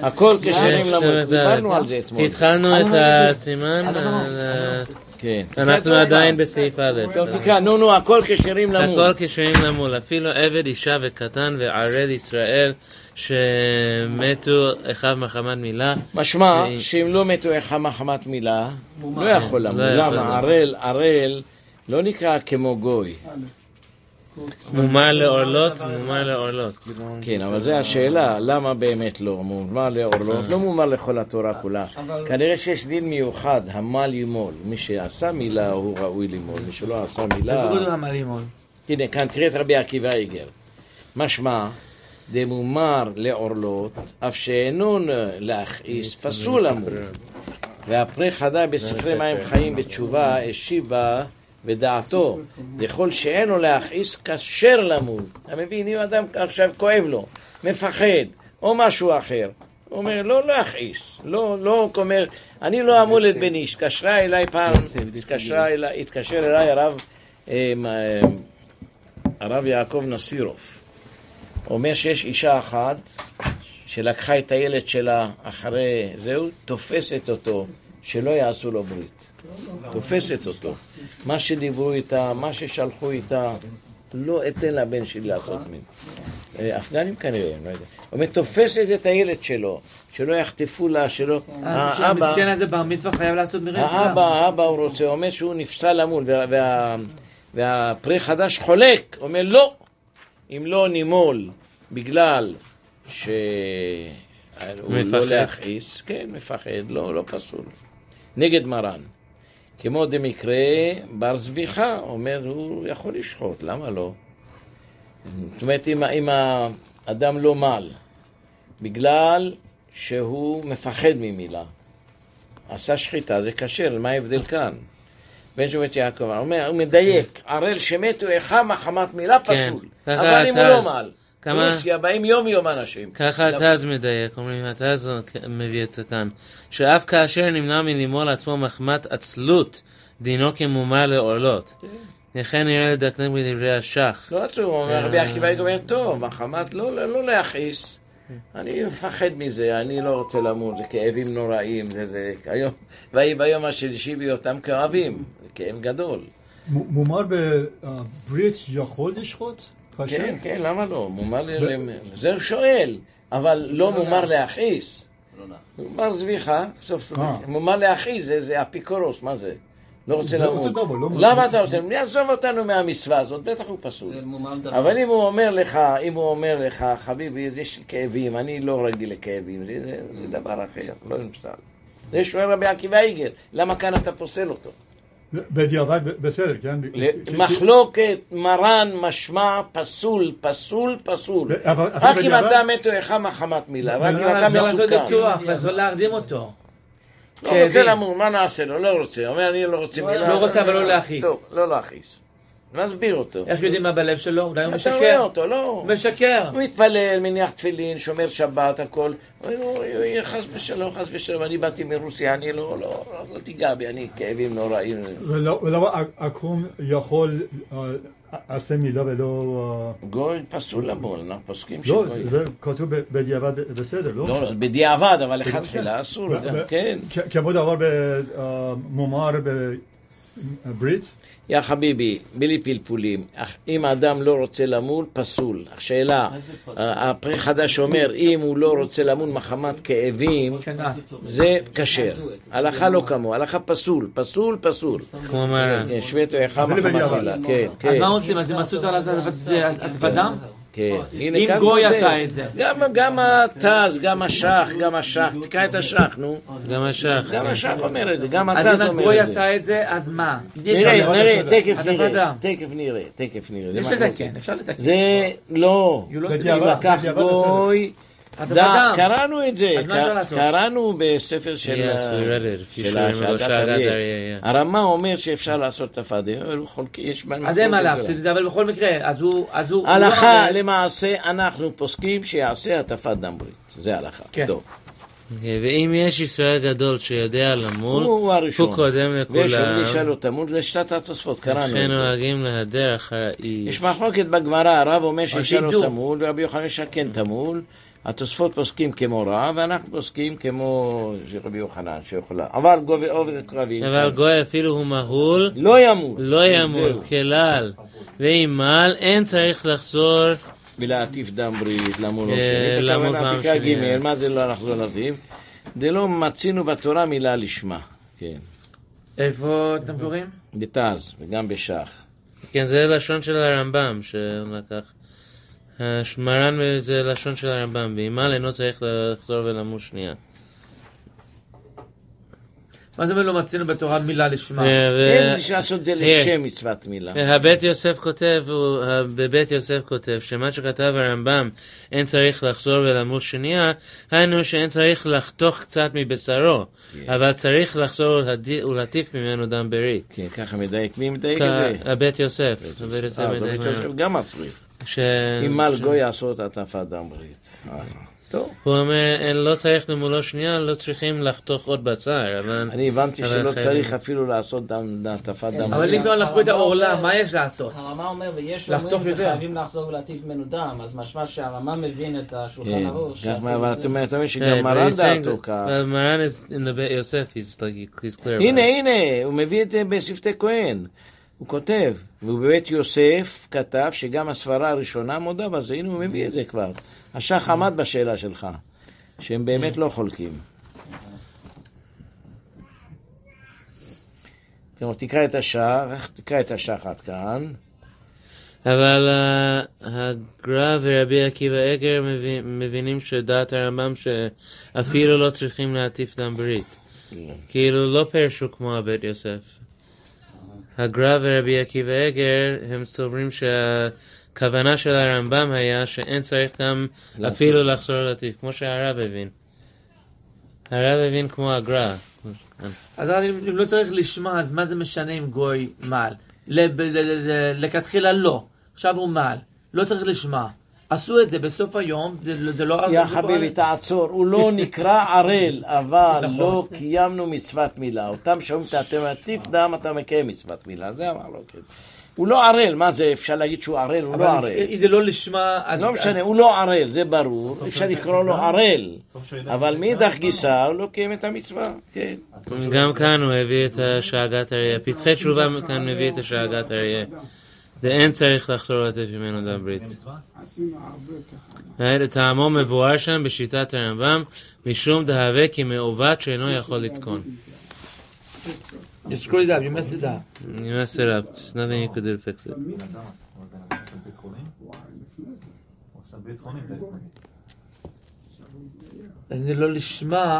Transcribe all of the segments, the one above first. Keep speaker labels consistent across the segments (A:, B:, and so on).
A: הכל כשרים למות, דיברנו על זה אתמול.
B: התחלנו את הסימן, אנחנו עדיין בסעיף א'.
A: טוב, תקרא, נו, הכל כשרים למות.
B: הכל כשרים למות, אפילו עבד, אישה וקטן וערל ישראל שמתו אחד מחמת מילה.
A: משמע שאם לא מתו אחד מחמת מילה, לא יכול למות. למה? ערל לא נקרא כמו גוי.
B: מומר לעורלות, מומר לעורלות.
A: כן, אבל זו השאלה, למה באמת לא? מומר לעורלות, לא מומר לכל התורה כולה. כנראה שיש דין מיוחד, המל ימול. מי שעשה מילה הוא ראוי למול, מי שלא עשה מילה... הנה, כאן תראה את רבי עקיבא איגר. משמע, דמומר לעורלות, אף שאינון להכעיס, פסול למול. והפרי חדה בספרי מים חיים בתשובה, השיבה ודעתו, לכל שאינו להכעיס כשר למול. אתה מבין, אם אדם עכשיו כואב לו, מפחד, או משהו אחר, הוא אומר, לא להכעיס, לא אומר, אני לא אמול את בני, התקשרה אליי פעם, התקשר אליי הרב יעקב נסירוף, אומר שיש אישה אחת, שלקחה את הילד שלה אחרי זהו, תופסת אותו, שלא יעשו לו ברית. תופסת אותו. מה שדיברו איתה, מה ששלחו איתה, לא אתן לבן שלי לעשות מין. אפגנים כנראה, לא יודע. הוא תופסת את הילד שלו, שלא יחטפו לה, שלא...
C: המסכן הזה בר מצווה חייב לעשות ברית?
A: האבא הוא רוצה, הוא אומר שהוא נפסל למול, והפרי חדש חולק, הוא אומר לא, אם לא נימול, בגלל שהוא לא להכעיס, כן, מפחד, לא פסול. נגד מרן. כמו דמקרה בר זביחה, אומר, הוא יכול לשחוט, למה לא? זאת אומרת, אם האדם לא מל, בגלל שהוא מפחד ממילה, עשה שחיטה, זה קשר, מה ההבדל כאן? בן שובת יעקב, הוא מדייק, ערל שמתו אחד מחמת מילה פסול, אבל אם הוא לא מל, רוסיה באים יום אנשים.
B: ככה אתה אז מדייק, אומרים, אתה אז מביא את זה כאן, שאף כאשר נמנע מלימול עצמו מחמת עצלות, דינו כמומר לעורלות. לכן נראה לדקנק בדברי השח.
A: לא עצוב, הוא אומר, רבי עקיבא אומר, טוב, מחמת לא להכעיס. אני מפחד מזה, אני לא רוצה למות, זה כאבים נוראים, זה היום, ביום השלישי בהיותם כאבים, זה כאב גדול.
D: מומר בברית יכול לשחוט?
A: כן, כן, למה לא? זה הוא שואל, אבל לא מומר להכעיס. מומר זביחה, מומר להכעיס, זה אפיקורוס, מה זה? לא רוצה למות. למה אתה רוצה? יעזוב אותנו מהמצווה הזאת, בטח הוא פסול. אבל אם הוא אומר לך, חביבי, יש כאבים, אני לא רגיל לכאבים, זה דבר אחר, לא נפסל. זה שואל רבי עקיבא איגר, למה כאן אתה פוסל אותו?
D: בדיעבד בסדר, כן?
A: מחלוקת מרן משמע פסול. רק אם אתה מתו אחד מחמת מילה, רק אם אתה מסוכן.
C: אז לא להרדים אותו.
A: לא רוצה למות, מה נעשה לו? לא רוצה. אומר, אני לא רוצה מילה.
C: לא רוצה, אבל לא להכעיס.
A: טוב, לא להכעיס. נסביר אותו.
C: איך יודעים מה בלב שלו? אולי הוא משקר.
A: אתה רואה אותו, לא.
C: הוא משקר.
A: הוא מתפלל, מניח תפילין, שומר שבת, הכל. חס ושלום, אני באתי מרוסיה, אני לא תיגע בי, אני כאבים נוראים.
D: ולמה עקום יכול עשה מילה ולא...
A: גוי פסול למול, אנחנו פוסקים
D: לא, זה כתוב בדיעבד בסדר, לא?
A: לא, בדיעבד, אבל אחד תחילה אסור, כן.
D: כמו דבר במומר בברית?
A: יא חביבי, בלי פלפולים, אם האדם לא רוצה למול, פסול. השאלה, הפרי חדש אומר, אם הוא לא רוצה למול מחמת כאבים, זה כשר. הלכה לא כמו, הלכה פסול.
B: כמו מרן.
A: שוויתו אחד מחמת מילה, כן.
C: אז מה עושים? אז הם עשו את זה על התוודם?
A: כן.
C: אם גוי עשה את זה.
A: גם התז, גם השח, תקרא את השח, נו.
B: גם השח
A: אומר את זה, גם התז אומר את זה.
C: אז אם הגוי עשה את זה, אז מה?
A: נראה, תכף נראה.
C: אפשר לתקן.
A: זה לא, לקח גוי, קראנו את זה, קראנו בספר של הרמה אומר שאפשר לעשות תפדה,
C: אז אין מה להפסיד זה, אבל בכל מקרה, אז הוא...
A: הלכה למעשה אנחנו פוסקים שיעשה התפת דם ברית, זה הלכה. טוב.
B: ואם יש ישראל גדול שיודע למול,
A: הוא
B: קודם לכולם.
A: ויש עוד לשאול אותם, מול לשתת התוספות, קראנו.
B: לכן נוהגים להדר אחר האיש.
A: יש מחלוקת בגמרא, הרב אומר שישאל אותם מול, ורבי יוחנן שכן תמול, התוספות פוסקים כמו רע, ואנחנו פוסקים כמו רבי יוחנן שיכולה. אבל גוי ועובד קרבי.
B: אבל גוי אפילו הוא מהול,
A: לא ימות.
B: לא ימות, כלל. ואם מעל, אין צריך לחזור
A: ולהטיף דם ברית, למול
B: למול פעם שנייה.
A: מה זה לא לחזור להטיף? זה לא מצינו בתורה מילה לשמה. כן.
C: איפה אתם קוראים?
A: בתז, וגם בשח.
B: כן, זה לשון של הרמב"ם שלקח. מרן זה לשון של הרמב"ם, ואם מעל אינו צריך לחזור ולמול שנייה.
C: מה זה אומר לא מצינו בתורה מילה לשמה?
A: אין לעשות את זה לשם מצוות מילה.
B: בבית יוסף כותב שמה שכתב הרמב"ם אין צריך לחזור ולמול שנייה, היינו שאין צריך לחתוך קצת מבשרו, אבל צריך לחזור ולהטיף ממנו דם ברית.
A: כן, ככה מדייק. מי מדייק את זה?
B: הבית יוסף.
A: בית יוסף גם מצריך. אם מעל גוי יעשות הטפת דם ברית. טוב.
B: הוא אומר, לא צריך למולו שנייה, לא צריכים לחתוך עוד בשר.
A: אני הבנתי שלא צריך אפילו לעשות הטפת דם.
C: אבל אם כבר לקחו את העורלה, מה יש לעשות?
E: הרמה אומר, ויש אומרים שחייבים לחזור ולהטיף ממנו דם, אז משמע שהרמה מבין את השולחן ערוך.
A: אבל אתה אומר שגם מרן דעתו כך.
B: מרן is in the בית יוסף, he's clear.
A: הנה, הוא מביא את זה בשפתי כהן. הוא כותב, ובבית יוסף כתב שגם הסברה הראשונה מודה בזה, הנה הוא מביא את זה כבר. השח עמד בשאלה שלך, שהם באמת לא חולקים. תקרא את השח עד כאן.
B: אבל הגר"א ורבי עקיבא אגר מבינים שדעת הרמב"ם שאפילו לא צריכים להטיף דם ברית. כאילו לא פרשו כמו הבית יוסף. הגר"א ורבי עקיבא אגר הם סוברים שהכוונה של הרמב"ם היה שאין צריך גם אפילו לחזור להטיף, כמו שהרב הבין. הרב הבין כמו הגר"א.
C: אז אם לא צריך לשמה, אז מה זה משנה אם גוי מעל? לכתחילה לא, עכשיו הוא מעל, לא צריך לשמה. עשו את זה בסוף היום, זה לא...
A: יא חביבי, תעצור, הוא לא נקרא ערל, אבל לא קיימנו מצוות מילה. אותם שאומרים, אתה מטיף דם, אתה מקיים מצוות מילה, זה אמר לו, כן. הוא לא ערל, מה זה, אפשר להגיד שהוא ערל, הוא לא ערל.
C: אם זה לא לשמה, אז...
A: לא משנה, הוא לא ערל, זה ברור, אפשר לקרוא לו ערל. אבל מאידך גיסא, הוא לא קיים את המצווה, כן.
B: גם כאן הוא הביא את השאגת אריה, פתחי תשובה כאן מביא את השאגת אריה. ואין צריך לחזור להטיף ממנו דם ברית. טעמו מבואר שם בשיטת הרמב"ם, משום דהווה כי מעוות שאינו יכול לתקון.
C: You screwed it up, you messed it up.
B: You messed it up, there's nothing you could do to fix it.
C: אז זה לא לשמה.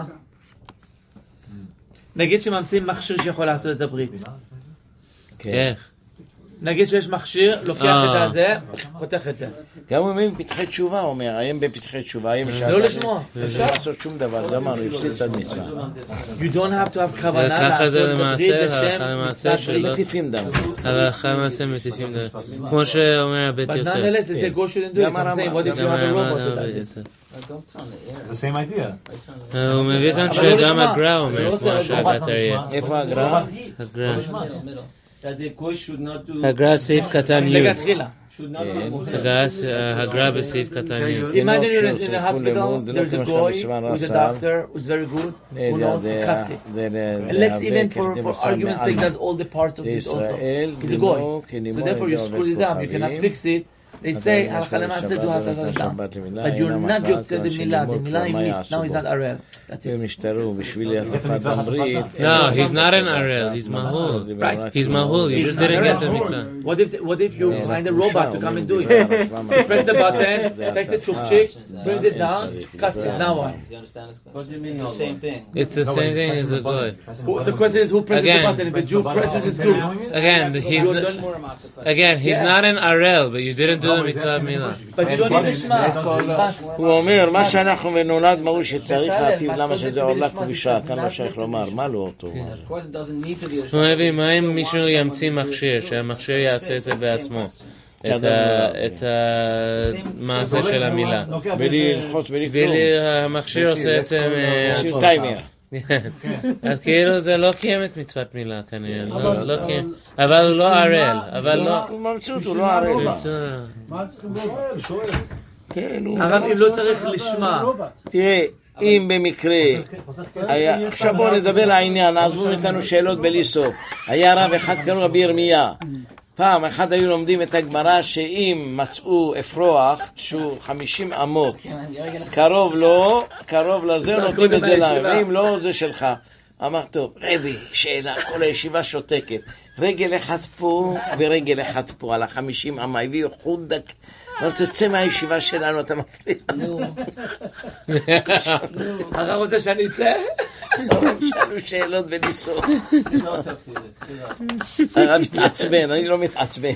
C: נגיד שממציאים מכשיר שיכול לעשות את הברית.
B: כן.
C: נגיד שיש מכשיר, לוקח את הזה, פותח את זה.
A: גם הוא אומר בפתחי תשובה, הוא אומר, האם בפתחי תשובה, האם אפשר...
C: לא לשמוע.
A: אפשר לעשות שום דבר, גמרנו, הפסיד את המצווה.
C: You don't have to have כוונה
B: ככה זה
C: לעשות בברית
B: הלכה למעשה שלו.
A: מטיפים דם.
B: הלכה למעשה מטיפים דם. כמו שאומר הבית
C: But
B: יוסף.
C: nonetheless, they say go shouldn't do it. I'm saying, what if you have a robot that does it?
F: It's the same idea.
B: הוא מביא כאן שגם הגר"א אומר כמו השאגת אריה.
A: איפה הגר"א?
B: הגר"א סעיף קטן י'.
C: לכתחילה.
B: הגר"א בסעיף קטן י'.
C: Imagine you're in a hospital, there's a boy who's a doctor, who's very good, who knows to cut it. And let's even for argument's sake, does all the parts of it also. He's a boy. So therefore you screwed it up, you cannot fix it. They say, הלכה למעשה do have but you're not יוצא במילה, the מילה he missed, now he's not arel. That's it.
A: הם השתרו בשביל הטפת דם ברית.
B: No, he's not an arel, he's mahul.
C: Right.
B: He's mahul, you just didn't get the mitzvah.
C: What if you find a robot to come and do it? You press the button, takes the chukchik, brings it down, cuts it. Now what?
E: You understand this question? It's the same thing.
B: It's the same thing as a goy.
C: So the question is who presses the button? If a Jew presses the screw.
B: Again, he's not an arel, but you didn't do the mitzvah milah.
C: But you don't need לשמה.
A: הוא אומר, מה שאנחנו ונולד מהו שצריך להטיב, למה שזה עולה כבישה, כאן לא שייך לומר, מה לא אותו?
E: Of course, it doesn't need to be a
B: הוא מביא, מה אם מישהו ימציא מכשיר, שהמכשיר יעשה את זה בעצמו, את המעשה של המילה.
A: בלי ללחוץ, בלי כלום.
B: המכשיר עושה את זה
A: מכשיר טיימר.
B: אז כאילו זה לא קיים את מצוות מילה כנראה, לא קיים, אבל הוא לא ערל, אבל לא...
A: במציאות הוא לא ערל.
C: הרב, אם לא צריך לשמוע.
A: תראה, אם במקרה, עכשיו בואו נדבר לעניין, עזבו איתנו שאלות בלי סוף. היה רב אחד קראו רבי ירמיה. פעם אחת היו לומדים את הגמרא שאם מצאו אפרוח שהוא 50 אמות קרוב לזה נותנים את זה להם, ואם לא זה שלך. אמר טוב, רבי, שאלה, כל הישיבה שותקת, רגל אחד פה ורגל אחד פה על 50 אמה, הביאו חודק, תצא מהישיבה שלנו, אתה מפריע.
C: הרב רוצה שאני אצא?
A: שאלו שאלות בניסות. הרב מתעצבן, אני לא מתעצבן.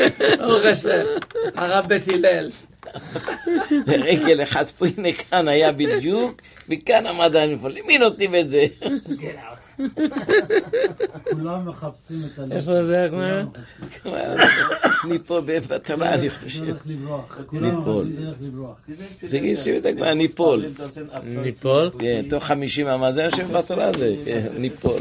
C: הרב בית הלל.
A: רגל אחד פה, הנה כאן היה בדיוק, וכאן עמד אני פה, למי נותנים את זה?
G: כולם מחפשים את הלב.
B: איפה זה הגמרא?
A: אני פה בבטרה, אני חושב. ניפול. זה גיסים את הגמרא, ניפול.
B: ניפול?
A: כן, תוך 50 אמה, זה השם בטרה זה, ניפול.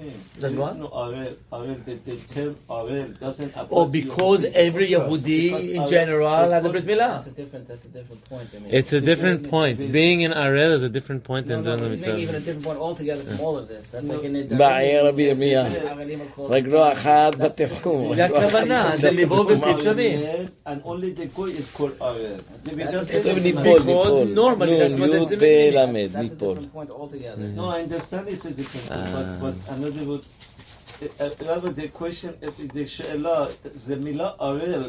C: Or because every Yehudi in general has a Brit Milah.
E: That's a different point. I mean,
B: It's a different point. Being in Arel is a different point than doing the
E: it's making even a
B: mitzvah.
E: different point altogether from all of this. That's like in it.
A: בעיה רבי ירמיה, רגלו אחת בתחום.
C: זה הכוונה, זה לבוא בלתי שווים.
H: And only the goy is called Arel.
A: ניפול,
C: Because normally that's what
A: י'
C: it's
A: בלמד,
E: That's a
A: ניפול.
E: different point altogether.
H: No, I understand it's a different point, but another word, rather the question, the שאלה, זה מילה Arel,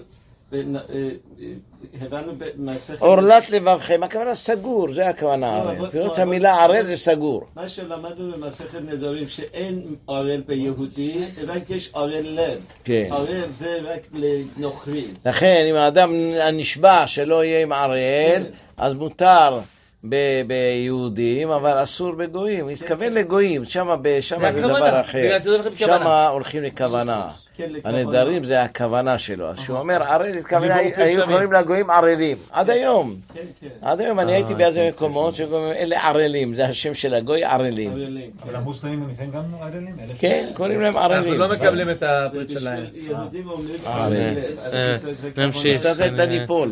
H: הבנו במסכת...
A: עורלת לבבכם, הכוונה סגור, זה הכוונה ערל. פירוש המילה ערל זה סגור.
H: מה שלמדנו במסכת נדרים, שאין ערל ביהודי, רק יש ערל לב.
A: כן.
H: ערל זה רק לנוכרים.
A: לכן, אם האדם נשבע שלא יהיה עם ערל, אז מותר ביהודים, אבל אסור בגויים. התכוון לגויים, שם זה דבר אחר. שם הולכים לכוונה. הנדרים זה הכוונה שלו. אז שהוא אומר ערל, היו קוראים לגויים ערלים. עד היום. עד היום אני הייתי באיזה מקומות שקוראים אלה ערלים. זה השם של הגוי, ערלים.
F: אבל המוסלמים הם גם ערלים?
A: כן, קוראים להם ערלים.
C: אנחנו לא מקבלים את הברית שלהם.
H: יהודים אומרים ערל.
B: נמשיך.
A: קצת את הניפול.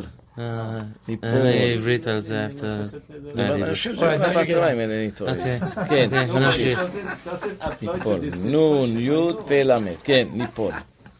B: אני עברית על זה.
A: אני חושב שזה בתורה אם אינני טועה. כן, נמשיך. ניפול. נון, י' פ' למד. כן, ניפול.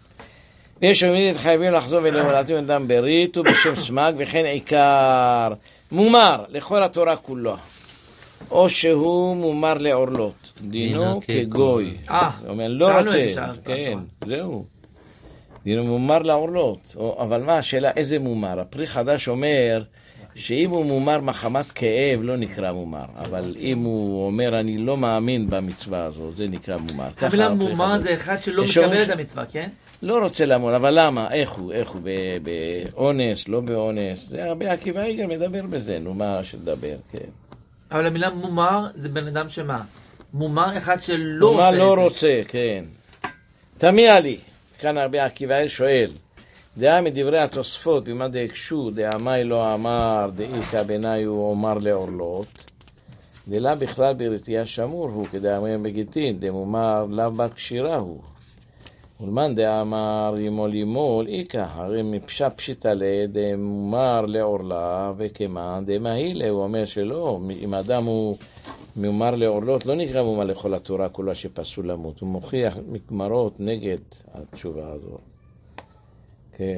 A: יש עמידית חייבים לחזור ולהולדתים את דם ברית ובשם סמג וכן עיקר מומר לכל התורה כולו. או שהוא מומר לעורלות. דינו כגוי. אומר, לא רוצה. כן, זהו. דינו מומר לעורלות. אבל מה השאלה? איזה מומר? הפרי חדש אומר שאם הוא מומר מחמת כאב לא נקרא מומר, אבל אם הוא אומר אני לא מאמין במצווה הזו, זה נקרא מומר.
C: אבל מומר זה אחד שלא מקבל את המצווה, כן?
A: לא רוצה למון, אבל למה? איך הוא? באונס, לא באונס? זה רבי עקיבא איגר מדבר בזה, נו מה שדבר, כן.
C: אבל המילה מומר זה בן אדם שמה? מומר אחד שלא עושה את זה.
A: מומר לא רוצה, כן. תמיע לי, כאן רבי עקיבא שואל, דעה מדברי התוספות, במה דהקשו, דאמי לא אמר, דאיקה בעיני הוא אומר לעורלות, דלה בכלל ברתייה שמור הוא, כדאמרים בגיטין, דמומר לאו בר קשירה הוא. ולמן דאמר ימול ימול, איקה, הרי מפשע פשיטה דמומר לעורלה, וכמן דמהילה, הוא אומר שלא, אם אדם הוא מומר לעורלות, לא נקרא מומר לכל התורה כולה שפסול למות, הוא מוכיח מגמרות נגד התשובה הזאת. כן.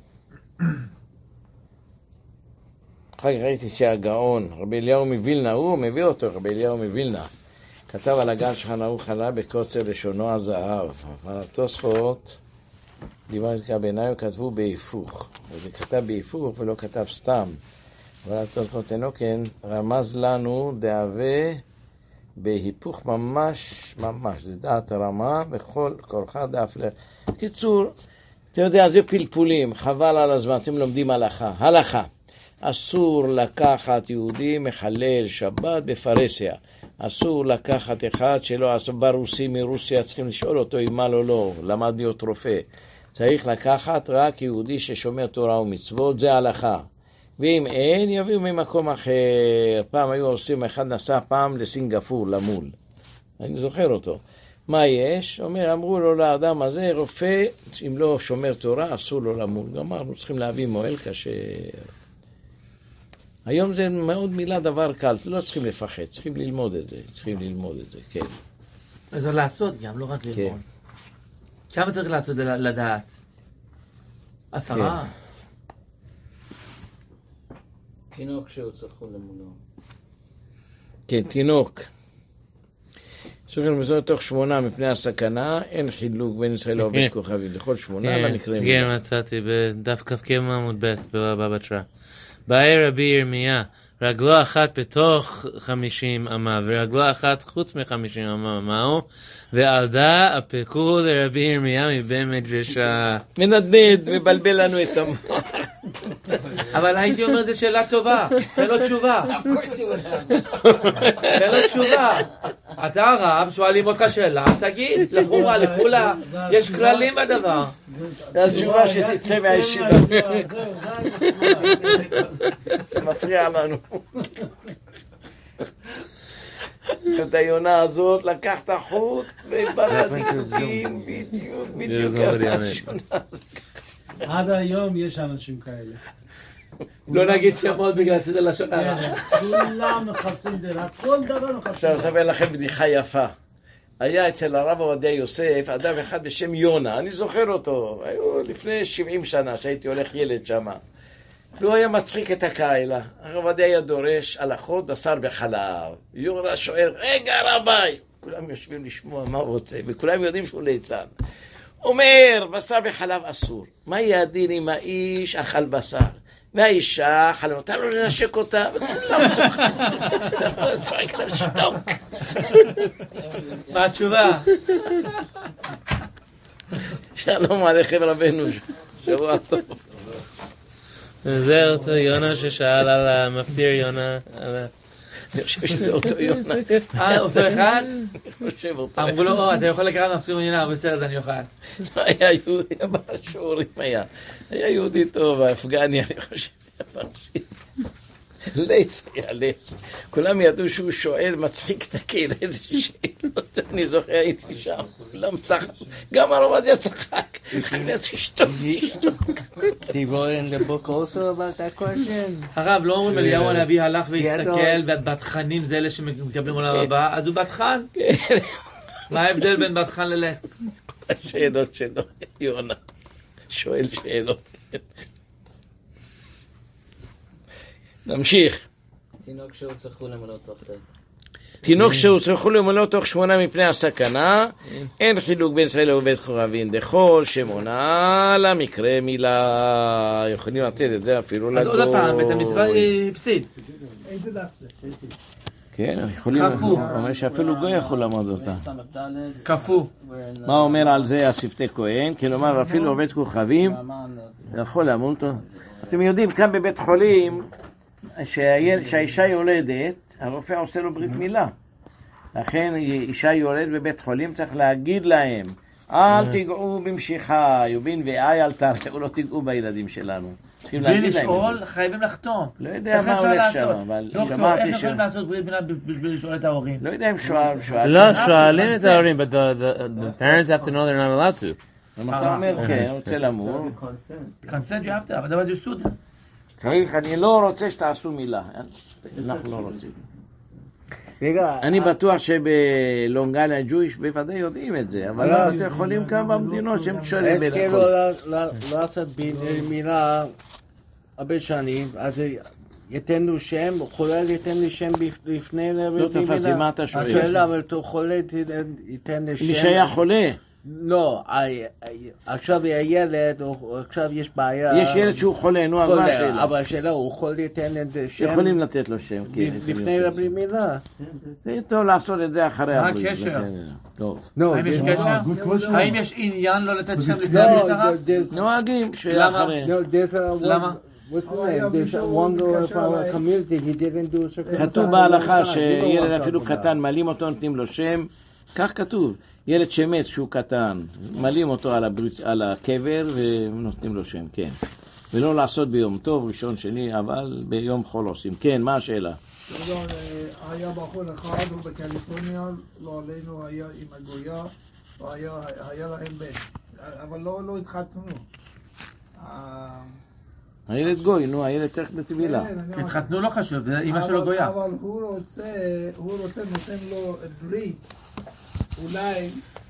A: אחר כך ראיתי שהגאון, רבי אליהו מווילנה, הוא מביא אותו, רבי אליהו מווילנה, כתב על הגל שולחן ערוך עלה בקוצר לשונו הזהב, אבל התוספות, דיבר בעיניי, כתבו בהיפוך, וזה כתב בהיפוך ולא כתב סתם, אבל התוספות אינו כן, רמז לנו דהווה בהיפוך ממש, זה דעת הרמה, בכל כורחה דאף קיצור, אתה יודע, זה פלפולים, חבל על הזמן, אתם לומדים הלכה. אסור לקחת יהודי מחלל שבת בפרסיה. אסור לקחת אחד שלא עשה ברוסי מרוסיה, צריכים לשאול אותו אם מה לו לא, למד להיות רופא. צריך לקחת רק יהודי ששומר תורה ומצוות, זה הלכה. ואם אין, יביאו ממקום אחר. פעם היו עושים, אחד נסע פעם לסינגפור, למול. אני זוכר אותו. מה יש? אמרו לו לאדם הזה, רופא, אם לא שומר תורה, אסור לו למול. אמרנו, צריכים להביא מועל כשר. היום זה מאוד מילה דבר קל, לא צריכים לפחד, צריכים ללמוד את זה, כן.
C: אז זה לעשות גם, לא רק ללמוד. כמה צריך לעשות לדעת? 10?
E: תינוק שהוצחו למולו.
A: כן, תינוק. סוכן מזון תוך 8 מפני הסכנה, אין חילוק בין ישראל לעובד כוכבים. לכל 8 למקרים.
B: כן, מצאתי בדף כ"ק עמוד ב' בבבא בתרא. באי רבי ירמיה, רגלו אחת בתוך 50 אמה, ורגלו אחת חוץ מ50 אמה, מהו? ועל דה הפקו לרבי ירמיה מבין מדרשה.
A: מנדנד, מבלבל לנו את המוח.
C: אבל הייתי אומר, זו שאלה טובה, תן לו תשובה. תן לו תשובה. אתה הרב, שואלים אותך שאלה, תגיד, לחורה, לכולה, יש כללים בדבר.
A: זו התשובה שתצא מהישיבה. זה מפריע לנו. את היונה הזאת לקח את החוט ובנה דקדוקים בדיוק
G: עד היום יש אנשים כאלה.
C: לא נגיד שמות בגלל שזה לשון הרע.
G: כולם מחפשים דירה, כל דבר מחפשים.
A: עכשיו אספר לכם בדיחה יפה. היה אצל הרב עובדיה יוסף אדם אחד בשם יונה, אני זוכר אותו, היו לפני 70 שנה שהייתי הולך ילד שמה. והוא היה מצחיק את הקהילה. הרב עובדיה היה דורש הלכות בשר בחלב. יונה שואל, רגע רביי! כולם יושבים לשמוע מה הוא רוצה, וכולם יודעים שהוא ליצן. אומר, בשר בחלב אסור. מה יהיה הדין אם האיש אכל בשר? והאישה אכל, נותר לו לנשק אותה, וכולם צועק לה שתוק.
C: מה התשובה?
A: שלום עליכם רבנו, שבוע טוב.
B: זה אותו יונה ששאל על המפטיר יונה.
A: אני חושב שזה אותו יונה.
C: אותו אחד?
A: אני חושב אותו אחד.
C: אמרו לו, אתה יכול לקראת מפטיר יונה, בסדר, אני אוכל.
A: היה יהודי, בשיעורים היה יהודי טוב, האפגני, אני חושב, הפרסי. לץ, היה לץ. כולם ידעו שהוא שואל, מצחיק את הקהילה, איזה שאלות. אני זוכר, הייתי שם, כולם צחק. גם הרב עובדיה צחק. תשתוק.
I: They wrote in the book also about that question.
C: הרב, לא אומרים אליהו הנביא הלך והסתכל, והבטחנים זה אלה שמקבלים עולם הבא, אז הוא בטחן. מה ההבדל בין בטחן ללץ?
A: השאלות שלו, יונה. שואל שאלות. נמשיך.
E: תינוק שהוצחו למולו תוך חטא.
A: תינוק שהוצחו למולו תוך 8 מפני הסכנה, אין חילוק בין ישראל לעובד כוכבים. דכל שמונה למקרה מילה. יכולים לתת את זה אפילו לגוי.
C: אז עוד הפעם, בית המצווה הפסיד.
G: איזה דף זה?
A: כן, יכולים, אומר שאפילו גוי יכול לעמוד אותה.
C: כפו.
A: מה אומר על זה השפתי כהן? כלומר, אפילו עובד כוכבים יכול לעמוד אותו. אתם יודעים, כאן בבית חולים, שהאישה יולדת, הרופא עושה לו ברית מילה. לכן אישה יולדת בבית חולים, צריך להגיד להם, אל תיגעו במשיכה, יובין ואי אל תרעו, לא תיגעו בילדים שלנו.
C: בלי לשאול, חייבים לחתום.
A: לא יודע מה הולך שם, אבל שמעתי
C: איך יכולים לעשות ברית מילה בלי לשאול את ההורים?
A: לא יודע אם שואלים.
B: לא, שואלים את ההורים, but the parents have to know they're not allowed to.
A: אתה אומר, כן, רוצה למור.
C: consent you have to have, otherwise you sue them.
A: צריך, אני לא רוצה שתעשו מילה. אנחנו לא רוצים. אני בטוח שבלונגליה ג'ויש בוודאי יודעים את זה, אבל אתם יכולים כמה במדינות שהם שואלים בין הכל.
I: לעשות מילה הרבה שנים, אז יתנו שם, חולל ייתן לי שם לפני
A: לא תפסי, מה אתה שואל?
I: השאלה, אבל חולל ייתן לי שם.
A: מי שהיה חולה?
I: לא, עכשיו הילד, עכשיו יש בעיה.
A: יש ילד שהוא חולה, נו, אז מה השאלה?
I: אבל השאלה, הוא יכול לתת את שם.
A: יכולים לתת לו שם, כן.
I: לפני רבי מילה.
A: זה טוב לעשות את זה אחרי
C: הברית. מה הקשר?
A: טוב.
C: האם יש קשר? האם יש עניין לא לתת שם לפני הברית הרב?
A: נוהגים שאחרי.
C: למה?
A: כתוב בהלכה שילד אפילו קטן, מלאים אותו, נותנים לו שם. כך כתוב. ילד שמת שהוא קטן, מלאים אותו על הקבר ונותנים לו שם, כן. ולא לעשות ביום טוב, ראשון, שני, אבל ביום חול עושים. כן, מה השאלה?
J: היה בחור אחד, הוא בקליפורניה, לא עלינו, היה עם הגויה, והיה, היה להם בן, אבל לא התחתנו.
A: הילד גוי, נו, הילד צריך בטבילה.
B: התחתנו לא חשוב, אמא שלו גויה.
J: אבל הוא רוצה נותן לו ברית, אולי...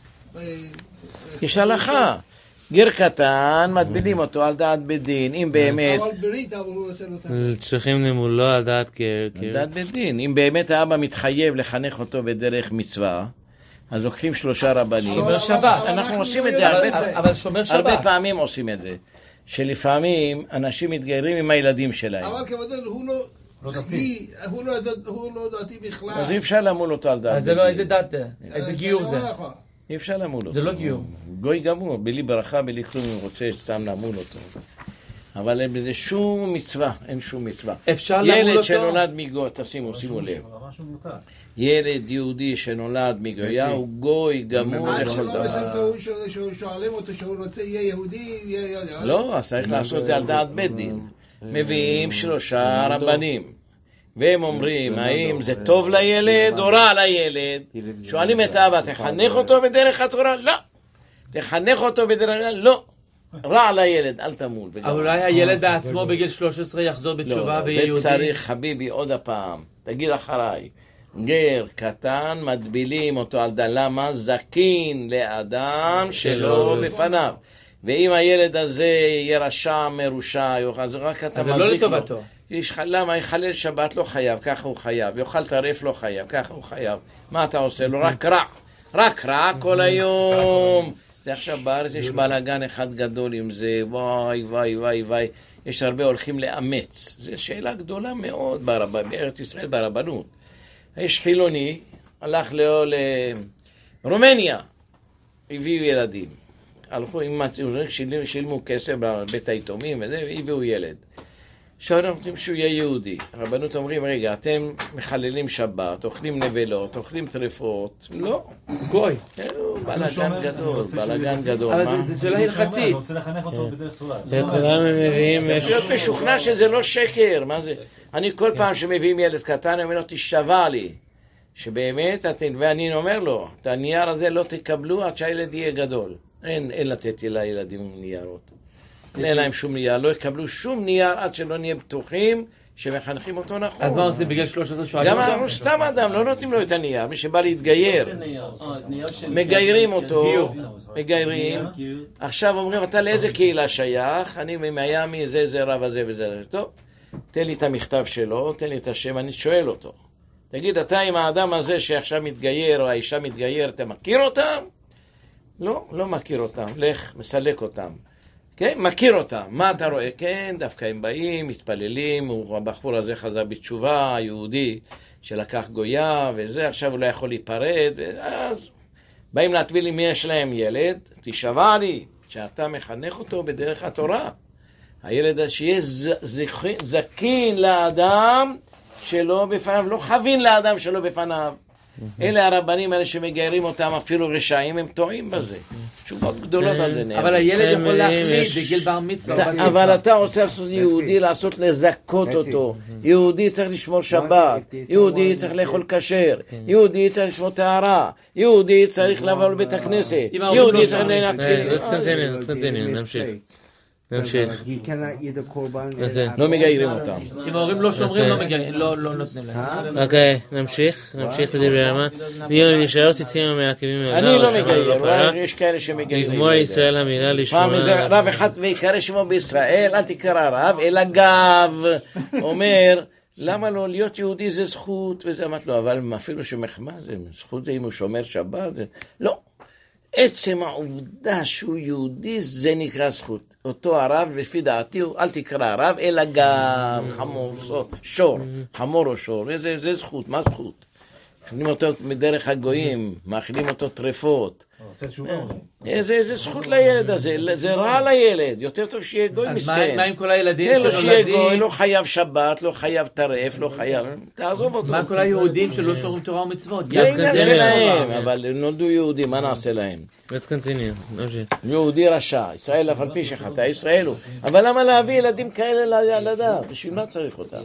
A: יש הלכה. גר קטן, מטבילים אותו על דעת בית דין, אם באמת...
J: אבל ברית, אבל הוא רוצה נותן...
B: צריכים למולו על דעת גר.
A: על דעת בית דין. אם באמת האבא מתחייב לחנך אותו בדרך מצווה, אז לוקחים 3 רבנים.
B: שומר שבת.
A: אנחנו עושים את זה
B: אבל שומר שבת.
A: הרבה פעמים עושים את זה. שלפעמים אנשים מתגיירים עם הילדים שלהם.
J: אבל כבודו, הוא לא דעתי בכלל.
A: אז אי אפשר למול אותו על דעת.
B: אז זה לא איזה דת, איזה גיור זה.
A: אי אפשר למול אותו.
B: זה לא גיור.
A: גוי גמור, בלי ברכה, בלי כלום, הוא רוצה סתם למול אותו. אבל אין בזה שום מצווה, אין שום מצווה.
B: אפשר למול אותו?
A: ילד שנולד מגוי, שימו לב. ילד יהודי שנולד מגויה הוא גוי גמור לכל דבר.
J: שואלים אותו שהוא רוצה יהיה יהודי,
A: לא, אז צריך לעשות זה על דעת בית דין. מביאים 3 רבנים. והם אומרים, האם זה טוב לילד או רע לילד? שואלים את האבא, תחנך אותו בדרך התורה? לא. תחנך אותו בדרך... לא. רע לילד, אל תמול.
B: אבל אולי הילד בעצמו בגיל 13 יחזור בתשובה ויהיה יהודי.
A: זה צריך, חביבי, עוד הפעם. תגיד אחריי. גר קטן, מטבילים אותו על דלמה, זקין לאדם שלא בפניו. ואם הילד הזה יהיה רשע, מרושע, אז רק אתה מזיק לו.
B: אז זה לא לטובתו.
A: למה? יחלל שבת לא חייב, ככה הוא חייב. יאכל טרף לא חייב, ככה הוא חייב. מה אתה עושה לו? רק רע כל היום. זה עכשיו בארץ יש בלגן אחד גדול עם זה, וואי. יש הרבה הולכים לאמץ. זו שאלה גדולה מאוד בארץ ישראל ברבנות. יש חילוני, הלך לרומניה, הביאו ילדים. הלכו עם שילמו כסף בבית היתומים וזה, והביאו ילד. עכשיו אנחנו רוצים שהוא יהיה יהודי. הרבנות אומרים, רגע, אתם מחללים שבת, אוכלים נבלות, אוכלים טרפות. לא.
B: גוי.
A: בלגן גדול.
B: אבל זה שאלה הלכתית.
F: אני רוצה לחנך אותו בדרך צורה.
B: כולם מביאים...
A: צריך להיות משוכנע שזה לא שקר. אני כל פעם שמביאים ילד קטן, אני אומר לו, תשתבע לי. שבאמת, ואני אומר לו, את הנייר הזה לא תקבלו עד שהילד יהיה גדול. אין לתת לילדים ניירות. אין להם שום נייר, לא יקבלו שום נייר עד שלא נהיה בטוחים שמחנכים אותו נכון.
B: אז מה עושים בגיל 13 שואלים
A: אותו? גם אנחנו סתם אדם, לא נותנים לו את הנייר, מי שבא להתגייר. מגיירים אותו, מגיירים. עכשיו אומרים, אתה לאיזה קהילה שייך? אני ממיימי, זה רב הזה וזה. טוב, תן לי את המכתב שלו, תן לי את השם, אני שואל אותו. תגיד, אתה עם האדם הזה שעכשיו מתגייר או האישה מתגייר, אתה מכיר אותם? לא מכיר אותם, לך, מסלק אותם. כן, מכיר אותם. מה אתה רואה? כן, דווקא הם באים, מתפללים, הבחור הזה חזר בתשובה, היהודי שלקח גויה וזה, עכשיו הוא לא יכול להיפרד, אז באים להטביל לי מי יש להם ילד, תשבע לי, שאתה מחנך אותו בדרך התורה. הילד שיהיה זקין לאדם שלא בפניו, לא חבין לאדם שלא בפניו. אלה הרבנים האלה שמגיירים אותם אפילו רשעים, הם טועים בזה. תשובות גדולות על זה נאמר.
B: אבל הילד יכול להחליט בגיל בר מצווה.
A: אבל אתה רוצה לעשות יהודי, לעשות לזכות אותו. יהודי צריך לשמור שבת, יהודי צריך לאכול כשר, יהודי צריך לשמור טהרה, יהודי צריך לבוא לבית הכנסת, יהודי צריך
B: נמשיך.
A: לא מגיירים אותם.
B: אם ההורים לא שומרים, לא נותנים להם. אוקיי, נמשיך בדברי רמה. ויום נשאר ציצים המעכבים
A: אני לא מגייר, יש כאלה שמגיירים.
B: לגמור ישראל המילה לשמוע.
A: רב אחד ויקרא שמו בישראל, אל תקרא רב, אלא גב. אומר, למה לא להיות יהודי זה זכות, וזה אמרת לו, אבל אפילו שמחמה זה זכות, זה אם הוא שומר שבת, לא. עצם העובדה שהוא יהודי זה נקרא זכות. אותו הרב, לפי דעתי, אל תקרא הרב, אלא גם שור, חמור או שור. זה זכות, מה זכות? מאכילים אותו מדרך הגויים, מאכילים אותו טרפות. זה זכות לילד הזה, זה רע לילד, יותר טוב שיהיה גוי מסכן.
B: אז מה עם כל הילדים
A: שנולדים? שיהיה גוי, לא חייב שבת, לא חייב טרף, לא חייב, תעזוב אותו.
B: מה עם כל היהודים שלא שומרים תורה ומצוות?
A: זה עניין שלהם, אבל נולדו יהודים, מה נעשה להם?
B: Let's continue.
A: יהודי רשע, ישראל אף על פי שחטא, ישראל הוא. אבל למה להביא ילדים כאלה לדעת? בשביל מה צריך אותם?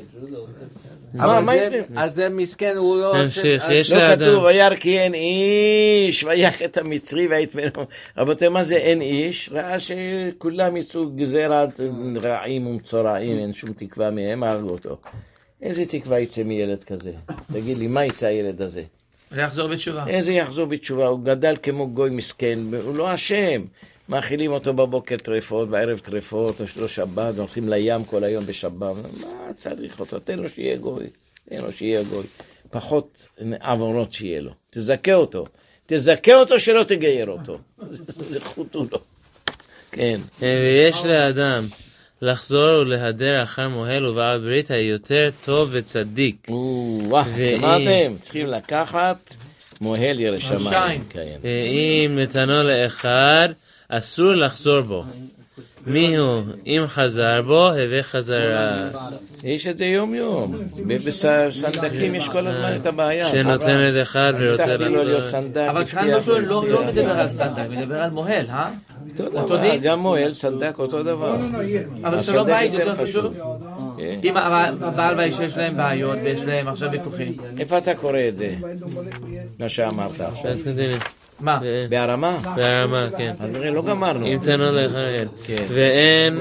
I: אז זה מסכן, הוא לא...
A: לא כתוב, וירא כי אין איש, ויך את המצרי ויטמנו. רבותי, מה זה אין איש? ראה שכולם יצאו גזירת רעים ומצורעים, אין שום תקווה מהם, הרגו אותו. איזה תקווה יצא מילד כזה? תגיד לי, מה יצא הילד הזה?
C: זה יחזור בתשובה.
A: איזה יחזור בתשובה? הוא גדל כמו גוי מסכן, הוא לא אשם. מאכילים אותו בבוקר טרפות, בערב טרפות, יש לו שבת, הולכים לים כל היום בשבת. מה צריך אותו? תן לו שיהיה גוי. תן לו שיהיה גוי. פחות עוונות שיהיה לו. תזכה אותו. תזכה אותו שלא תגייר אותו. זה חוטו לו. כן.
B: ויש לאדם לחזור ולהדר אחר מוהל ובעל ברית היותר טוב וצדיק.
A: שמעתם? צריכים לקחת מוהל ירא שמיים.
B: ואם נתנו לאחד, אסור לחזור בו. מיהו? אם חזר בו, הווה חזרה.
A: יש את זה יום יום. בסנדקים יש כל הזמן את הבעיה.
B: שנותן את אחד ורוצה
A: לחזור.
C: אבל כאן משהו לא מדבר על סנדק, מדבר על מוהל,
A: אותו דין? גם מוהל, סנדק, אותו דבר.
C: אבל שלום בית יותר חשוב. אם הבעל והאישה יש להם בעיות ויש להם עכשיו ויכוחים.
A: איפה אתה קורא את זה? מה שאמרת עכשיו.
C: מה?
A: בהרמה?
B: בהרמה, כן.
A: אז נראה, לא גמרנו.
B: אם תנו לאחר. ואין...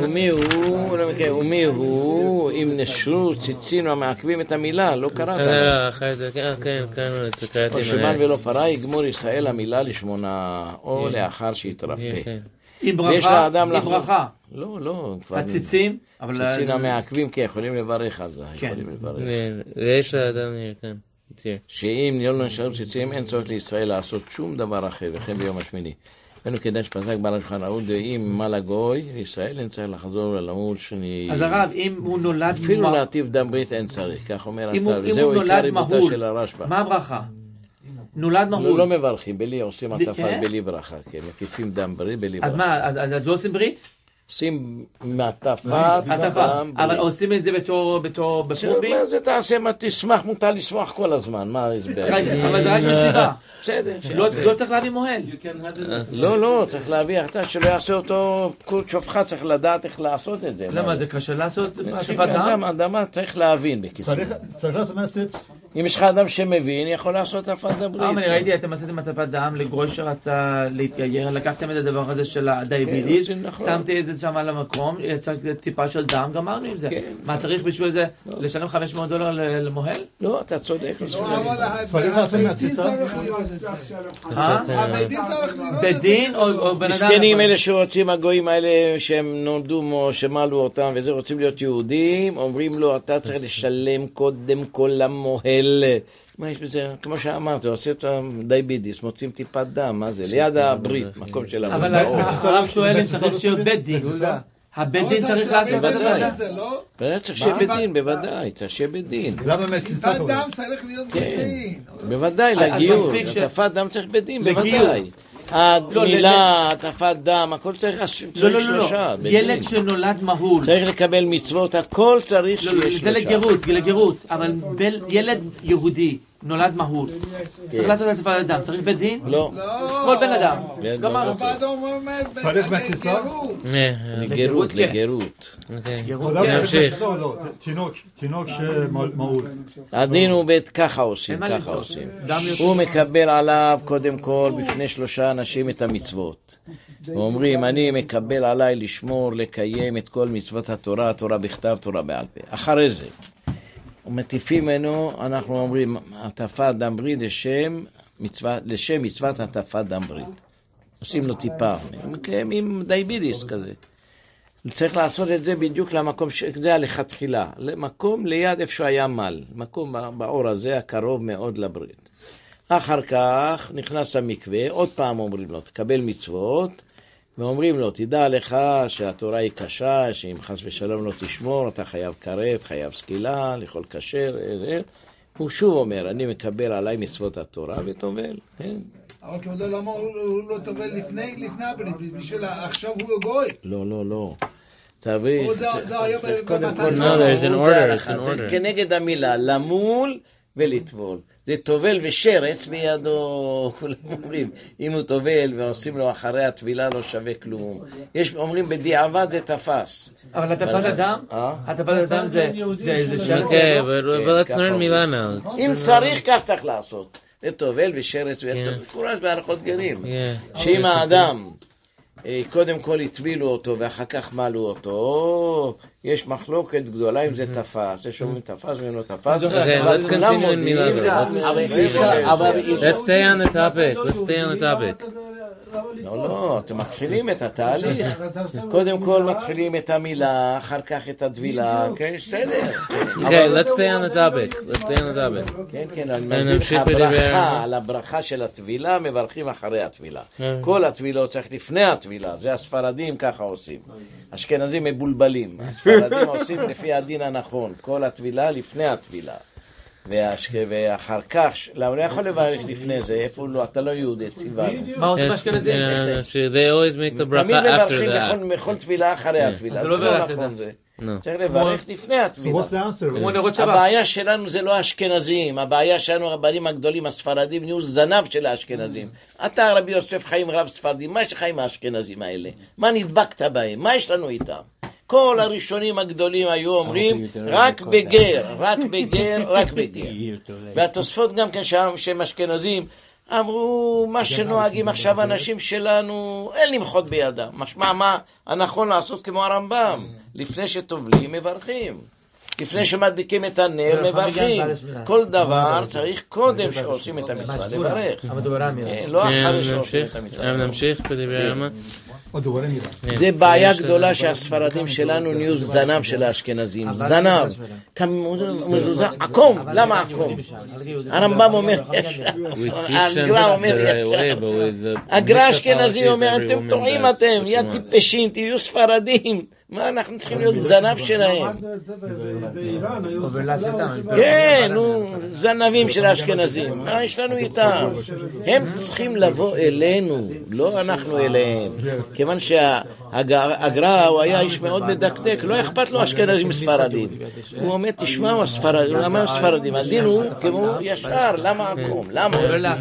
A: ומי הוא, אם נשרו ציצינו המעכבים את המילה, לא קראת.
B: אחרי זה, כן, קראנו את זה, קראתי
A: או שמן ולא פרה, יגמור ישראל המילה לשמונה, או לאחר שיתרפא.
C: עם ברכה.
A: לא.
C: הציצים?
A: ציצין המעכבים, כי יכולים לברך על זה.
B: ויש לאדם כאן.
A: שאם לא נשאר ציצים, אין צורך לישראל לעשות שום דבר אחר, וכן ביום השמיני. אנו כדאי שפסק בעל השולחן ערוך, ואם מה לגוי, לישראל אין צריך לחזור ללמוד שני...
C: אז הרב, אם הוא נולד...
A: אפילו להטיף דם ברית אין צריך, כך אומר אתה, וזהו עיקר ריבותה של הרשב"א.
C: מה הברכה? נולד מהול.
A: לא מברכים, בלי עושים עטפה, בלי ברכה, כן, מטיפים דם ברית, בלי ברכה.
C: אז מה, אז לא עושים ברית?
A: עושים מעטפה,
C: אבל עושים את זה בתור בפומבי?
A: זה תעשה מה תשמח, מותר לשמוח כל הזמן, מה ההסבר?
C: אבל זה רק מסיבה.
A: בסדר.
C: לא צריך להביא מוהל.
A: לא, צריך להביא, אתה שלא יעשה אותו, כל שופחה צריך לדעת איך לעשות את זה.
C: למה, זה קשה לעשות עטפת דם?
A: אדם צריך להבין בקיצור.
D: צריך לעשות מסץ.
A: אם יש לך אדם שמבין, יכול לעשות עטפת דם ברית.
C: אני ראיתי, אתם עשיתם עטפת דם לגוי שרצה להתגייר, לקחתם את הדבר הזה של הדיאביטיס, שמתי את זה שם על המקום, יצא טיפה של דם, גמרנו עם זה. מה צריך בשביל זה? לשלם $500 למוהל?
A: לא, אתה צודק.
C: בדין או בן אדם?
A: מסכנים אלה שרוצים, הגויים האלה שהם נולדו או שמלו אותם וזה רוצים להיות יהודים, אומרים לו אתה צריך לשלם קודם כל למוהל. מה יש בזה? כמו שאמרת, עושה את הדיאביטיס, מוצאים טיפת דם, מה זה? ליד הברית, מקום של הברית.
C: אבל הרב שואל אם צריך שיהיה בית דין. הבית דין צריך לעשות את זה, לא?
A: צריך שיהיה בית דין, בוודאי, צריך שיהיה בית דין.
J: למה מסיסת דם צריך להיות בית דין?
A: בוודאי, לגיור, עטפת דם צריך בית דין, בוודאי. המילה, עטפת דם, הכל צריך שלושה.
C: ילד שנולד מהול.
A: צריך לקבל מצוות, הכל צריך שיהיה שלושה.
C: זה לגירות, אבל ילד יהודי נולד מהול. צריך לעשות עטפת דם, צריך בית דין?
A: לא.
C: כל בן אדם.
J: גמר.
D: צריך מסיסה?
A: לגרות.
B: נמשיך.
D: תינוק שמהול.
A: הדין הוא בית, ככה עושים. הוא מקבל עליו קודם כל בפני 3 אנשים את המצוות. ואומרים, אני מקבל עליי לשמור, לקיים את כל מצוות התורה, תורה בכתב, תורה בעל פה. אחרי זה, ומטיפים ממנו, אנחנו אומרים, עטפת דם ברית לשם מצוות עטפת דם ברית. עושים לו טיפה, עם דיאביטיס כזה. צריך לעשות את זה בדיוק למקום, זה לכתחילה, למקום ליד איפה שהיה מל, מקום באור הזה הקרוב מאוד לברית. אחר כך נכנס למקווה, עוד פעם אומרים לו, תקבל מצוות, ואומרים לו, תדע לך שהתורה היא קשה, שאם חס ושלום לא תשמור, אתה חייב כרת, חייב סקילה, לאכול כשר, הוא שוב אומר, אני מקבל עליי מצוות התורה וטובל.
J: אבל כבודו, למה הוא לא טובל לפני הברית? בשביל עכשיו הוא גוי.
A: לא.
J: זה היה
A: כנגד המילה, למול ולטבול. זה טובל ושרץ בידו, כולם אומרים, אם הוא טובל ועושים לו אחרי הטבילה לא שווה כלום. אומרים בדיעבד זה תפס.
C: אבל הטפת הדם? הטפת הדם זה שרץ.
B: Okay, but let's learn מילה now.
A: אם צריך, כך צריך לעשות. לטובל ושרץ, מפורש בהלכות גרים. שאם האדם קודם כל הטבילו אותו ואחר כך מלו אותו, יש מחלוקת גדולה אם זה תפס. יש אומרים תפס ואם לא תפס.
B: Okay, let's continue in Milano. Let's stay on the topic.
A: לא, אתם מתחילים את התהליך. קודם כל מתחילים את המילה, אחר כך את הטבילה, כן, בסדר.
B: Okay, let's stay on the topic.
A: כן, כן, אני מסביר לך על הברכה של הטבילה, מברכים אחרי הטבילה. כל הטבילות צריך לפני הטבילה, זה הספרדים ככה עושים. אשכנזים מבולבלים, הספרדים עושים לפי הדין הנכון, כל הטבילה לפני הטבילה. ואחר כך, למה לא יכול לברך לפני זה? איפה לא, אתה לא יהודי, ציוונו.
C: מה עושים אשכנזים?
B: They always make the bracha after
A: תמיד מברכים בכל תפילה אחרי התפילה. זה לא נכון זה. צריך לברך לפני התפילה. הבעיה שלנו זה לא האשכנזים, הבעיה שלנו הרבנים הגדולים, הספרדים, נהיו זנב של האשכנזים. אתה רבי יוסף חיים רב ספרדים, מה יש לך עם האשכנזים האלה? מה נדבקת בהם? מה יש לנו איתם? כל הראשונים הגדולים היו אומרים רק בגר. והתוספות גם כן שהם אשכנזים אמרו מה שנוהגים עכשיו אנשים שלנו אין למחות בידם. משמע מה הנכון לעשות כמו הרמב"ם, לפני שטובלים מברכים, לפני שמדליקים את הנר מברכים. כל דבר צריך קודם שעושים את המצווה לברך, לא אחרי שעושים את המצווה.
B: נמשיך בדברי הרמב"ם.
A: זה בעיה גדולה שהספרדים שלנו נהיו זנב של האשכנזים. זנב מזוזה, עקום. למה עקום? הרמב"ם אומר הגר"א אומר הגר"א האשכנזי אומר אתם טועים, אתם יא טיפשים, תהיו ספרדים. מה אנחנו צריכים להיות זנב שלהם? כן, זנבים של האשכנזים. מה יש לנו איתם? הם צריכים לבוא אלינו, לא אנחנו אליהם. כיוון שהגר"א הוא היה איש מאוד מדקדק, לא אכפת לו אשכנזים ספרדים. הוא אומר תשמעו הספרדים, למה הספרדים? הדין הוא כמו ישר, למה עקום? למה?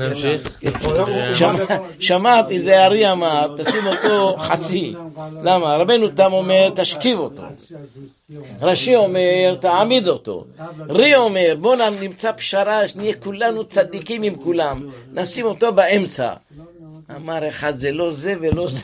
A: שמעתי זה ארי אמר תשים אותו חצי. למה? רבנו תם אומר תשכיב אותו, רש"י אומר תעמיד אותו, רי אומר בוא נמצא פשרה שנהיה כולנו צדיקים עם כולם, נשים אותו באמצע. אמר אחד זה לא זה ולא זה,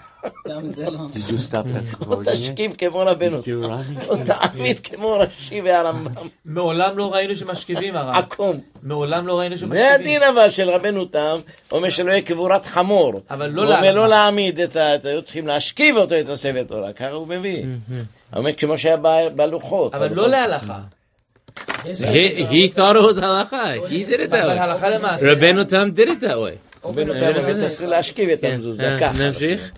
A: או תשכיב כמו רבנו או תעמיד כמו רש"י והרמב"ם.
C: מעולם לא ראינו שמשכיבים הרב,
A: עקום,
C: מעולם לא ראינו שמשכיבים.
A: זה הדין אבל של רבנו תם, אומר שלא יהיה קבורת חמור, הוא אומר לא להעמיד את זה, צריכים להשכיב אותו את הספר תורה, ככה הוא מביא. הוא אומר כמו שהיה בלוחות,
C: אבל לא להלכה.
B: He thought it was halacha. He did it that way. Rabbeinu Tam did it that way.
A: רבנו תם צריך להשכיב את המזוזה ככה.
B: נמשיך?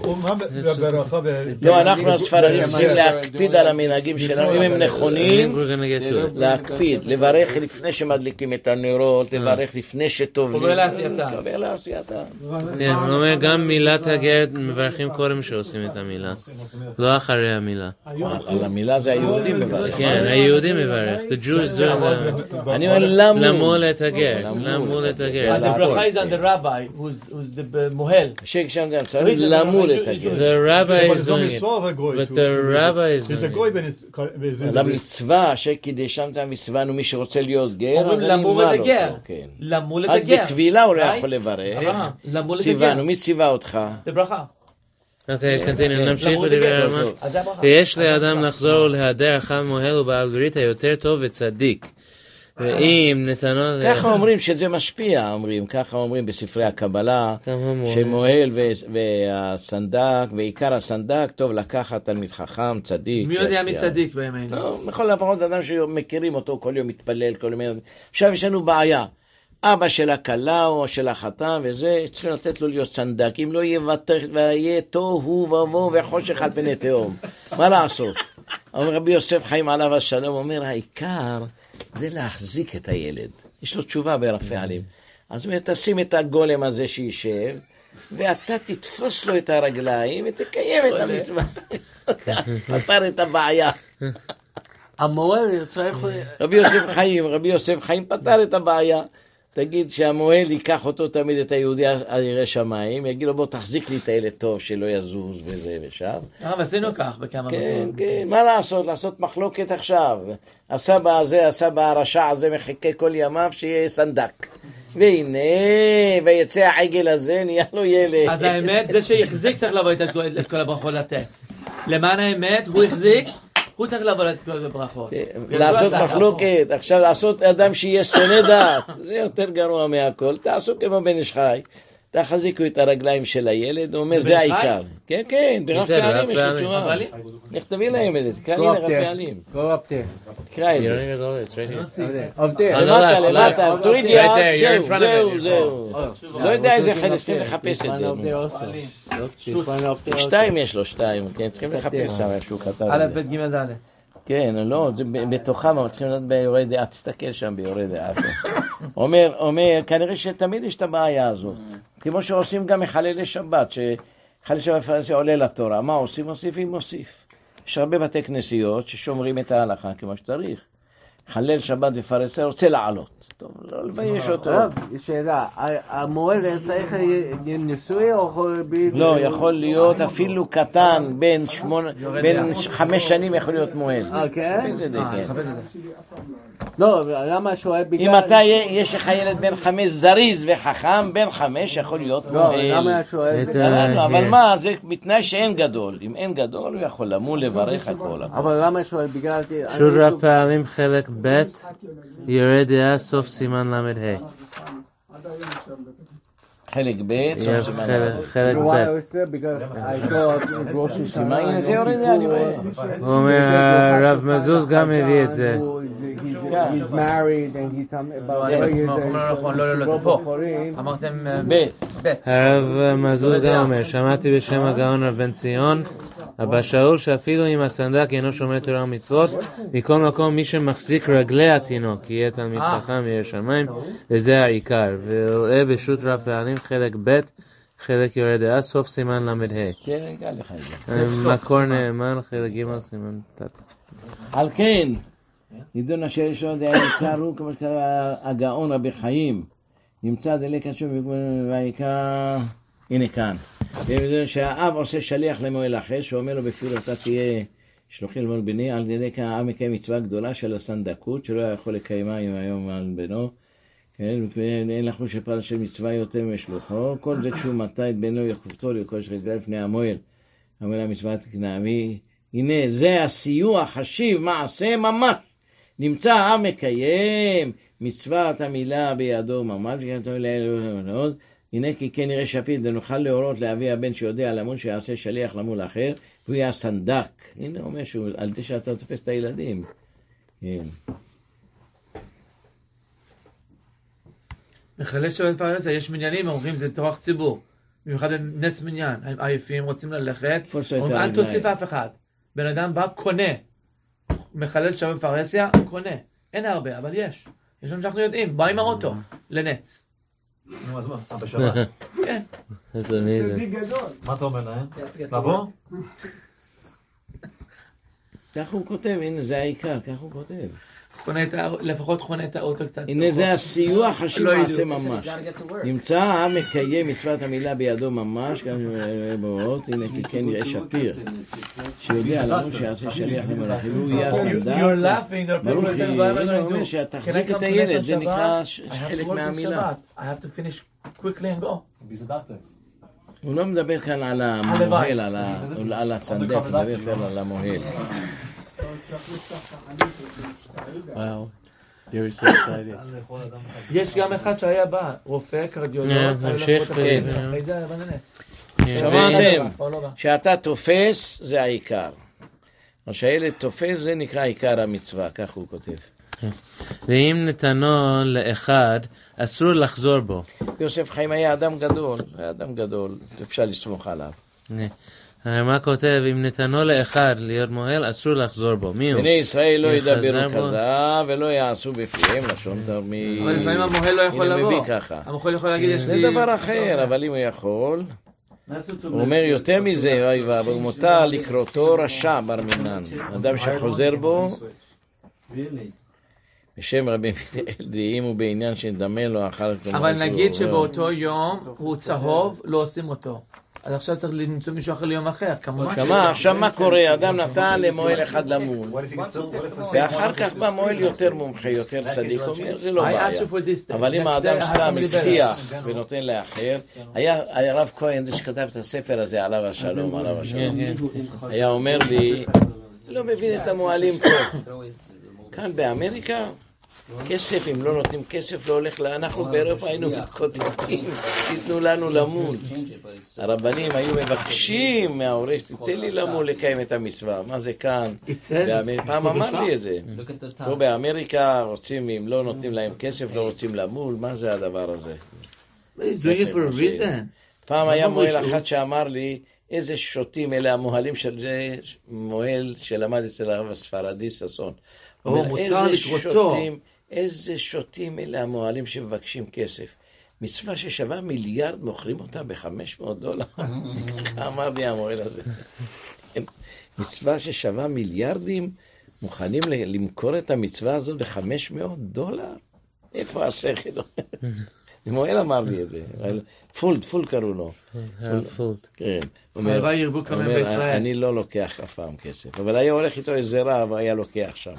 A: לא, אנחנו הספרדים צריכים להקפיד על המנהגים שלנו, אם הם נכונים, להקפיד, לברך לפני שמדליקים את הנרות, לברך לפני שטובלים.
C: קובל
A: לעשייתם.
B: הוא אומר גם מילת הגר מברכים קודם שעושים את המילה, לא אחרי המילה.
A: על המילה זה היהודים מברך.
B: כן, היהודים מברך. The Jews do.
A: אני אומר
B: למול את הגר. למול את הגר.
C: The bracha is on the rabbi who's the mohel.
A: שם גם צריך למול את הגר.
B: The rabbi is doing it. But the rabbi is doing it.
A: למצווה שקידשם את המצווה, מי שרוצה להיות גר,
C: אומרים למול את הגר. למול את הגר.
A: רק בטבילה הוא לא יכול לברך. ציוונו, מי ציווה אותך?
C: זה ברכה.
B: אוקיי, קנטינו, נמשיך בדברי הרמב"ם. ויש לאדם לחזור ולהדר אחד מוהל ובעל ברית היותר טוב וצדיק. ואם נתנו...
A: ככה אומרים שזה משפיע, ככה אומרים בספרי הקבלה, שמוהל והסנדק, ועיקר הסנדק, טוב לקחת תלמיד חכם, צדיק.
C: מי יודע מי צדיק באמת?
A: לא, בכל הפחות אדם שמכירים אותו, כל יום מתפלל, כל יום... עכשיו יש לנו בעיה. אבא של הכלה או של החתן וזה, צריכים לתת לו להיות סנדק, אם לא יהיה תוהו ובוהו וחושך על פני תהום. מה לעשות? אומר רבי יוסף חיים עליו השלום, אומר העיקר זה להחזיק את הילד. יש לו תשובה ברפי עלים. אז הוא אומר, תשים את הגולם הזה שישב, ואתה תתפוס לו את הרגליים ותקיים את המצווה. פתר את הבעיה.
I: המוהל צריך...
A: רבי יוסף חיים פתר את הבעיה. תגיד שהמוהל ייקח אותו תמיד את היהודי הירא שמיים, יגיד לו בוא תחזיק לי את הילד טוב שלא יזוז וזה ושם.
C: עשינו כך בכמה
A: כן, כן, מה לעשות? לעשות מחלוקת עכשיו. הסבא הזה, הסבא הרשע הזה מחכה כל ימיו שיהיה סנדק. והנה, ויצא העגל הזה, נהיה לו ילד.
C: אז האמת, זה שהחזיק צריך לבוא את כל הברכות לתת. למען האמת, הוא החזיק, הוא צריך לבוא את כל הברכות.
A: לעשות מחלוקת, עכשיו לעשות אדם שיהיה שונא דעת, זה יותר גרוע מהכל. תעשו כמו בן איש חי. תחזיקו את הרגליים של הילד, הוא אומר, זה העיקר. כן, כן, ברב פעלים יש לו תשובה. נכתבי להם את זה, תקרא לי לרב פעלים. תקרא את זה. למטה, תוריד יד, זהו. לא יודע איזה חלק, צריכים לחפש את זה. 2 יש לו, 2, צריכים לחפש שם איפשהו כתב.
C: א' ב' ג' ד'.
A: כן, לא, זה בתוכם, אבל צריכים לדעת ביורי דעה, תסתכל שם ביורי דעה. אומר, כנראה שתמיד יש את הבעיה הזאת. כמו שעושים גם מחללי שבת, שחלל שבת עולה לתורה. מה עושים? מוסיף. יש הרבה בתי כנסיות ששומרים את ההלכה כמו שצריך. חלל שבת ופרסה רוצה לעלות. טוב, לא לבייש אותו.
I: שאלה, המועד צריך נישואי או יכול...
A: לא, יכול להיות אפילו קטן, בין 5 שנים יכול להיות מועד.
I: כן?
A: כן.
I: לא, למה שואל בגלל...
A: אם אתה יש לך ילד בן 5 זריז וחכם, בן 5 יכול להיות מועד.
I: לא, למה שואל...
A: אבל מה, זה בתנאי שאין גדול. אם אין גדול, הוא יכול למול לברך הכל.
I: אבל למה שואל בגלל...
B: שוב רב פעלים חלק ב' יורה דעה סוף סימן למד ה'.
A: חלק ב' סוף סימן למד ה'.
B: חלק ב'.
A: סימן זה יורה דעה, אני רואה.
B: הוא אומר, רב מזוז גם מביא את זה.
I: He's married and he's
C: לא, זה פה. אמרתם
A: ב'.
B: הרב מזוז גם אומר, שמעתי בשם הגאון רב בן ציון, אבא שאול שאפילו אם הסנדק אינו שומע תורה ומצוות, מכל מקום מי שמחזיק רגלי התינוק יהיה תלמיד חכם ירא שמיים, וזה העיקר. ורואה בשו"ת רב פעלים חלק ב' חלק יורה דעה סוף סימן למד ה'.
A: כן, רגע לך את זה.
B: מקור נאמן חלק ג' סימן ת'.
A: על כן, נידון אשר יש לו דעה עיקר הוא כמו שקרא הגאון רבי חיים. נמצא דלק השוב והעיקר, הנה כאן. שהאב עושה שליח למועל אחר, שאומר לו בפיור אתה תהיה שלוחי למועל בני, על ידי כך האב מקיים מצווה גדולה של הסנדקות, שלא יכול לקיימה היום על בנו. אין לך שפעל של מצווה יותר משלוחו, כל זה כשהוא מטה את בנו יחופתו לרכוש רגלי לפני המועל. המועל המצווה תקנעמי. הנה זה הסיוע חשיב מעשה ממש. נמצא האב מקיים מצוות המילה בידו ממש, הנה כי כן נראה שפיט, ונוכל להורות לאבי הבן שיודע למול שיעשה שליח למול אחר, והוא יהיה סנדק. הנה אומר שהוא, על זה שאתה תופס את הילדים.
C: מחלל שבת פרסה, יש מניינים, אומרים זה טורח ציבור. במיוחד נץ מניין, הם עייפים, רוצים ללכת, אומרים אל תוסיף אף אחד. בן אדם בא, קונה. מחלל שבת פרסיה, קונה. אין הרבה, אבל יש. יש לנו שאנחנו יודעים, בא עם האוטו, לנץ.
F: נו, אז מה? בשבת?
C: כן.
B: איזה מי זה?
F: מה אתה אומר להם? לבוא?
A: כך הוא כותב, הנה זה העיקר, כך הוא כותב.
C: לפחות חונה את האוטו קצת.
A: הנה זה הסיוע חשיב מעשה ממש. נמצא המקיים מצוות המילה בידו ממש, גם באות, הנה כי כן יראה שפיר, שיודע לנו שיעשה שליח למלאכים, הוא יהיה הסנדק. ברוך הוא אומר שתחזיק את הילד, זה נקרא חלק מהמילה. הוא לא מדבר כאן על המוהל, על הסנדק, הוא מדבר יותר על המוהל.
I: Wow, they're so excited.
C: יש גם אחד שהיה בא, רופא, קרדיולוג,
B: נמשיך.
A: שמעתם, שאתה תופס זה העיקר. או שהילד תופס זה נקרא עיקר המצווה, כך הוא כותב.
B: ואם נתנו לאחד, אסור לחזור בו.
A: יוסף חיים היה אדם גדול, אפשר לסמוך עליו.
B: הרמ"א כותב, אם נתנו לאחד להיות מוהל, אסור לחזור בו. מי הוא?
A: בני ישראל לא ידברו כזב ולא יעשו בפיהם לשון תרמית.
C: אבל לפעמים המוהל לא יכול לבוא. המוהל יכול להגיד, יש לי...
A: זה דבר אחר, אבל אם הוא יכול... הוא אומר יותר מזה, הוא מותר לקרותו רשע בר מינן. אדם שחוזר בו, בשם רבי דעים הוא בעניין שנדמה לו אחר...
C: אבל נגיד שבאותו יום הוא צהוב, לא עושים אותו. אז עכשיו צריך למצוא מישהו אחר ליום אחר, כמובן.
A: שמע, עכשיו מה קורה? אדם נתן למועל אחד למול, ואחר כך בא מועל יותר מומחה, יותר צדיק, אומר, זה לא בעיה. אבל אם האדם סתם הצליח ונותן לאחר, היה הרב כהן, זה שכתב את הספר הזה, עליו השלום, היה אומר לי, לא מבין את המועלים פה. כאן באמריקה, כסף, אם לא נותנים כסף, לא הולך לה. אנחנו באירופה היינו מתקוטטים, תיתנו לנו למול. הרבנים היו מבקשים מהעורש, תיתן לי למול לקיים את המצווה. מה זה כאן? פעם אמר לי את זה. פה באמריקה רוצים, אם לא נותנים להם כסף, לא רוצים למול. מה זה הדבר הזה? פעם היה מועל אחד שאמר לי, איזה שוטים אלה המוהלים של זה, מוהל שלמד אצל הרב הספרדי ססון. איזה שוטים אלה המוהלים שמבקשים כסף. מצווה ששווה מיליארד, מוכרים אותה $500. ככה אמר לי המוהל הזה. מצווה ששווה מיליארדים, מוכנים למכור את המצווה הזאת $500? איפה השכל? מוהל אמר לי את זה. פולד קראו לו.
B: פולד.
A: כן.
C: הלוואי ירבו כמה בישראל.
A: אני לא לוקח אף פעם כסף, אבל היה הולך איתו איזה רב, היה לוקח שם.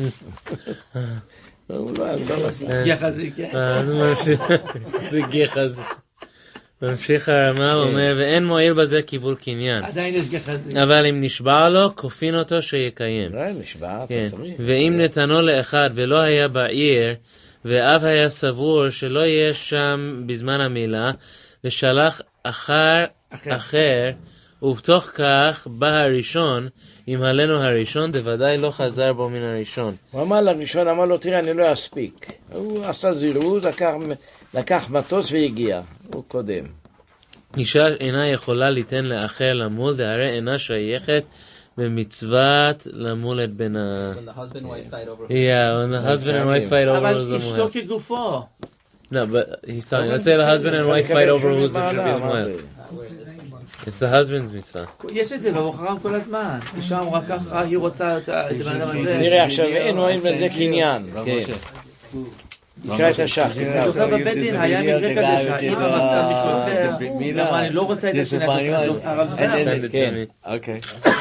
A: הוא לא
C: גיח חזיק.
B: זה גיח חזיק. ממשיך הרמה ואומר, ואין מועיל בזה קיבול קניין.
C: עדיין יש גיח חזיק.
B: אבל אם נשבע לו, כופין אותו שיקיים.
A: נשבע, אתה צריך.
B: ואם נתנו לאחד ולא היה בעיר, ואב היה סבור שלא יהיה שם בזמן המילה, ושלח אחר, ובתוך כך בא הראשון, אם עלינו הראשון, דוודאי לא חזר בו מן הראשון.
A: הוא אמר לראשון, אמר לו, תראה, אני לא אספיק. הוא עשה זירוז, לקח מטוס והגיע. הוא קודם.
B: אישה אינה יכולה ליתן לאחר למול, דהרי אינה שייכת במצוות למול את בנה.
E: When the husband and wife fight over
B: when the husband and wife fight over
C: אבל
B: who's the
C: אשתו
B: mu'el.
C: כגופו.
B: No, but he's telling, let's say the husband and wife fight over who's the should be the mu'el. It's the husband's mitzvah.
C: יש את זה בבוחרם כל הזמן. אישה אמרה ככה, היא רוצה את הבן אדם הזה.
A: נראה עכשיו, אין רואים בזה קניין. נקרא את השח.
C: זוכר בבית דין, היה מקרה כזה שהאימא רצתה מישהו אחר. למה אני לא רוצה את זה שנקרא.
I: אוקיי.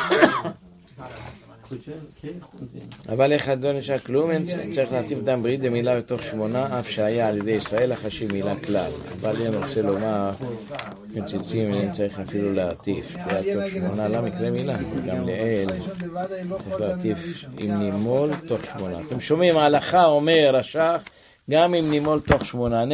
A: אבל איך אדון נשאר כלום, צריך להטיב דם ברית במילה בתוך 8, אף שהיה על ידי ישראל החשיב מילה כלל. אבל אני רוצה לומר, מציצים, אני צריך אפילו להטיף. בתוך 8, למה מקרה מילה? גם לאל, צריך להטיף עם נימול תוך 8. אתם שומעים, ההלכה אומר, השח, גם אם נימול תוך 8,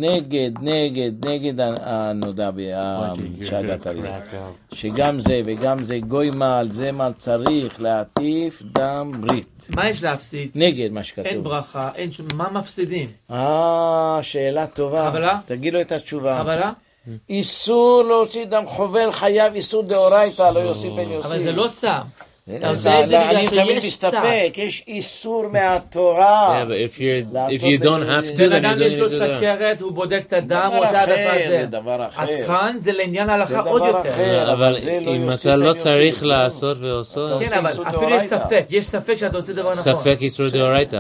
A: נגד הנודע בשאגת הריח. שגם זה וגם זה גוי מעל, זה מעל צריך להטיף דם ברית.
C: מה יש להפסיד?
A: נגד מה שכתוב.
C: אין ברכה, אין שום, מה מפסידים?
A: שאלה טובה.
C: חבלה?
A: תגיד לו את התשובה.
C: חבלה?
A: איסור להוציא דם חובל חייב איסור דאורייתא, לא יוסיף אין יוסיף.
C: אבל זה לא סם.
A: אני תמיד מסתפק, יש איסור מהתורה.
B: Yeah, but if you don't have to, then you
C: אדם
B: don't
C: יש לו
B: need to.
C: סכרת, הוא בודק את הדם, הוא עושה הדפת דם. אז כאן זה לעניין ההלכה עוד יותר.
B: אבל אם אתה לא צריך לעשות ועושות,
C: כן, אבל אפילו יש ספק שאתה עושה דבר נכון.
B: ספק איסור דאורייתא.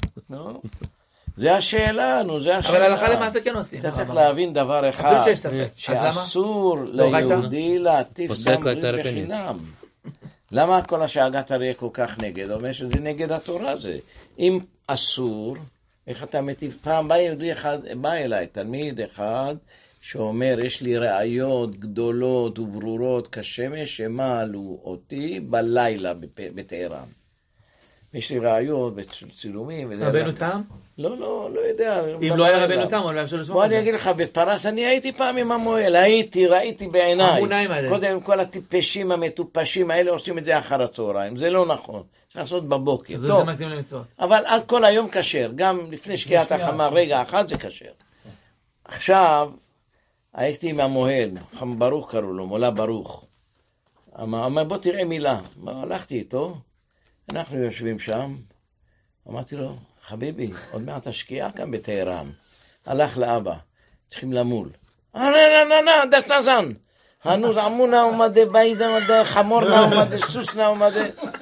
A: זה השאלה, זה השאלה.
C: אבל הלכה למעשה כן עושים.
A: אתה צריך להבין דבר אחד, שאסור ליהודי להטיף דם ברית בחינם. למה כל השאגת הרי כל כך נגד? אומר שזה נגד התורה זה. אם אסור, איך אתה מטיף? פעם בא אליי תלמיד אחד שאומר, יש לי ראיות גדולות וברורות כשמש שמעלו אותי בלילה בטהרן. יש לי ראיות בצילומים.
C: רבנו תם?
A: לא יודע.
C: אם לא היה רבנו תם, אולי אפשר לשמוע.
A: בוא אני אגיד לך, בפרס אני הייתי פעם עם המועל, ראיתי בעיניי. קודם כל הטיפשים המטופשים האלה עושים את זה אחר הצהריים, זה לא נכון. צריך לעשות בבוקר.
C: זה מתאים למצוות.
A: אבל כל היום כשר, גם לפני שקיעת החמה, רגע אחד זה כשר. עכשיו, הייתי עם המועל, ברוך קראו לו, מולה ברוך. אמר, בוא תראה מילה. הלכתי איתו, אנחנו יושבים שם, אמרתי לו, חביבי, עוד מעט השקיעה כאן בטהרן. הלך לאבא, צריכים למול. דס נזן. הנוז עמונה עומדה, בעידה עומדה, חמורנה עומדה, סוסנה עומדה.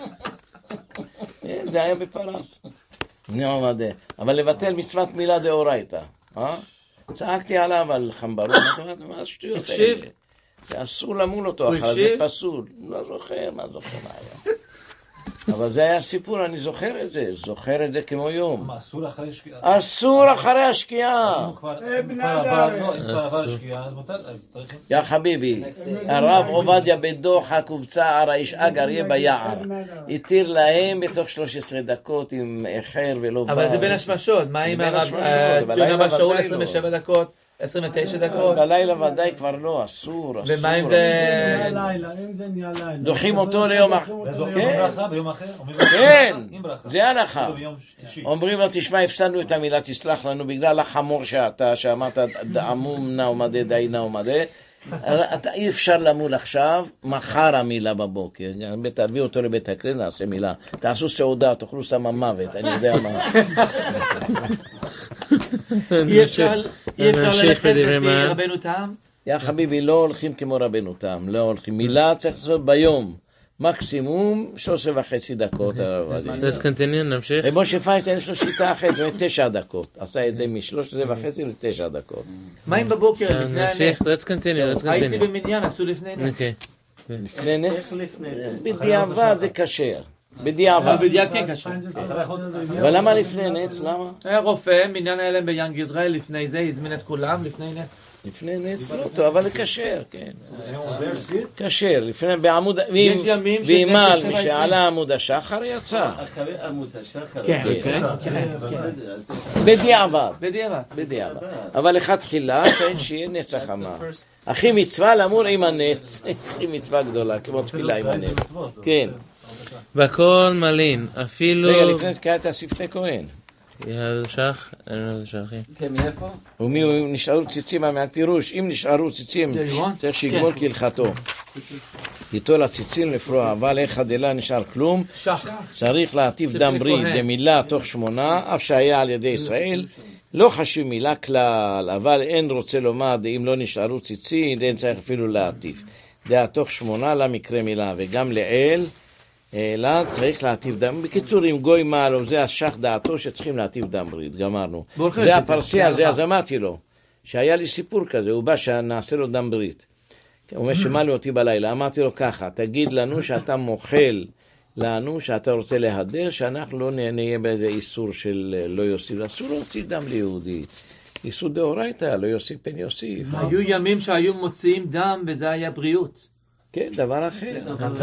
A: זה היה בפרס. עומדה. אבל לבטל מצוות מילה דאורייתא. צעקתי עליו על חמברות, מה השטויות האלה? אסור למול אותו אחר, זה פסול. לא זוכר, מה זוכר מה היה. אבל זה היה סיפור, אני זוכר את זה כמו יום.
F: אסור אחרי השקיעה?
A: אסור אחרי השקיעה.
F: אם כבר עבר השקיעה, אז מותר, אז צריך...
A: יא חביבי, הרב עובדיה בדוחק ובצער האיש אגר יהיה ביער. התיר להם בתוך 13 דקות עם אחר ולא בא.
E: אבל זה בין השמשות, מה עם הרב ציון אבא שאול 27 דקות? 29 דקות?
A: בלילה ודאי כבר לא, אסור.
E: ומה אם זה...
G: אם זה נהיה לילה.
A: דוחים אותו ליום אחר.
F: ביום אחר?
A: כן, זה הלכה. אומרים לו, תשמע, הפסדנו את המילה, תסלח לנו בגלל החמור שאמרת דעמום נאומדה דיינאומדה. אי אפשר למול עכשיו, מחר המילה בבוקר. תביא אותו לבית הכלל, נעשה מילה. תעשו סעודה, תאכלו סם המוות, אני יודע מה.
E: אי אפשר ללכת לפי רבנו תם?
A: יא חביבי, לא הולכים כמו רבנו תם, לא הולכים. מילה צריך לעשות ביום. מקסימום 13.5 דקות.
B: Let's continue, נמשיך.
A: משה פיינשטיין יש לו שיטה אחרת, זה 9 דקות. עשה את זה מ-13.5 ל-9 דקות.
E: מה אם בבוקר לפני הנץ?
B: Let's continue.
E: הייתי במניין, עשו לפני נץ.
A: לפני נץ? בדיעבד זה כשר. בדיעבד.
E: בדיעבד כן קשה.
A: אבל למה לפני נץ? למה?
E: היה רופא, מניין היה להם ביאנג ישראל, לפני זה הזמין את כולם, לפני נץ.
A: לפני נץ לא טוב, אבל כשר, כן. כשר, לפני בעמוד... ואימל, משעלה עמוד השחר יצא.
H: אחרי עמוד השחר.
E: כן.
A: בדיעבד. אבל אחד תחילה צריך שיהיה נץ החמה. אחי מצווה למור עם הנץ. אחי מצווה גדולה, כמו תפילה עם הנץ. כן.
B: בכל מלין, אפילו...
A: רגע, לפני שקראת שפתי כהן.
B: שח, אני לא יודע שחי.
E: כן, מאיפה?
A: ומי נשארו ציצים מהפירוש, אם נשארו ציצים, צריך שיגמול כהלכתו. ייטול הציצים לפרוע, אבל איך הדלה נשאר כלום, צריך להטיף דם ברית במילה תוך 8, אף שהיה על ידי ישראל, לא חשוב מילה כלל, אבל אין רוצה לומר, אם לא נשארו ציצים, אין צריך אפילו להטיף. דעה תוך 8 למקרה מילה, וגם לאל, אלא צריך להטיף דם. בקיצור, אם גוי מעלו, זה השח דעתו שצריכים להטיף דם ברית, גמרנו. זה הפרסי הזה, אז אמרתי לו, שהיה לי סיפור כזה, הוא בא שנעשה לו דם ברית. הוא אומר שמעלו אותי בלילה, אמרתי לו ככה, תגיד לנו שאתה מוכל לנו, שאתה רוצה להדר, שאנחנו לא נהיה באיזה איסור של לא יוסיף. אסור להוציא דם ליהודי. איסור דאורייתא, לא יוסיף פן יוסיף.
E: היו ימים שהיו מוציאים דם וזה היה בריאות.
A: כן, דבר אחר.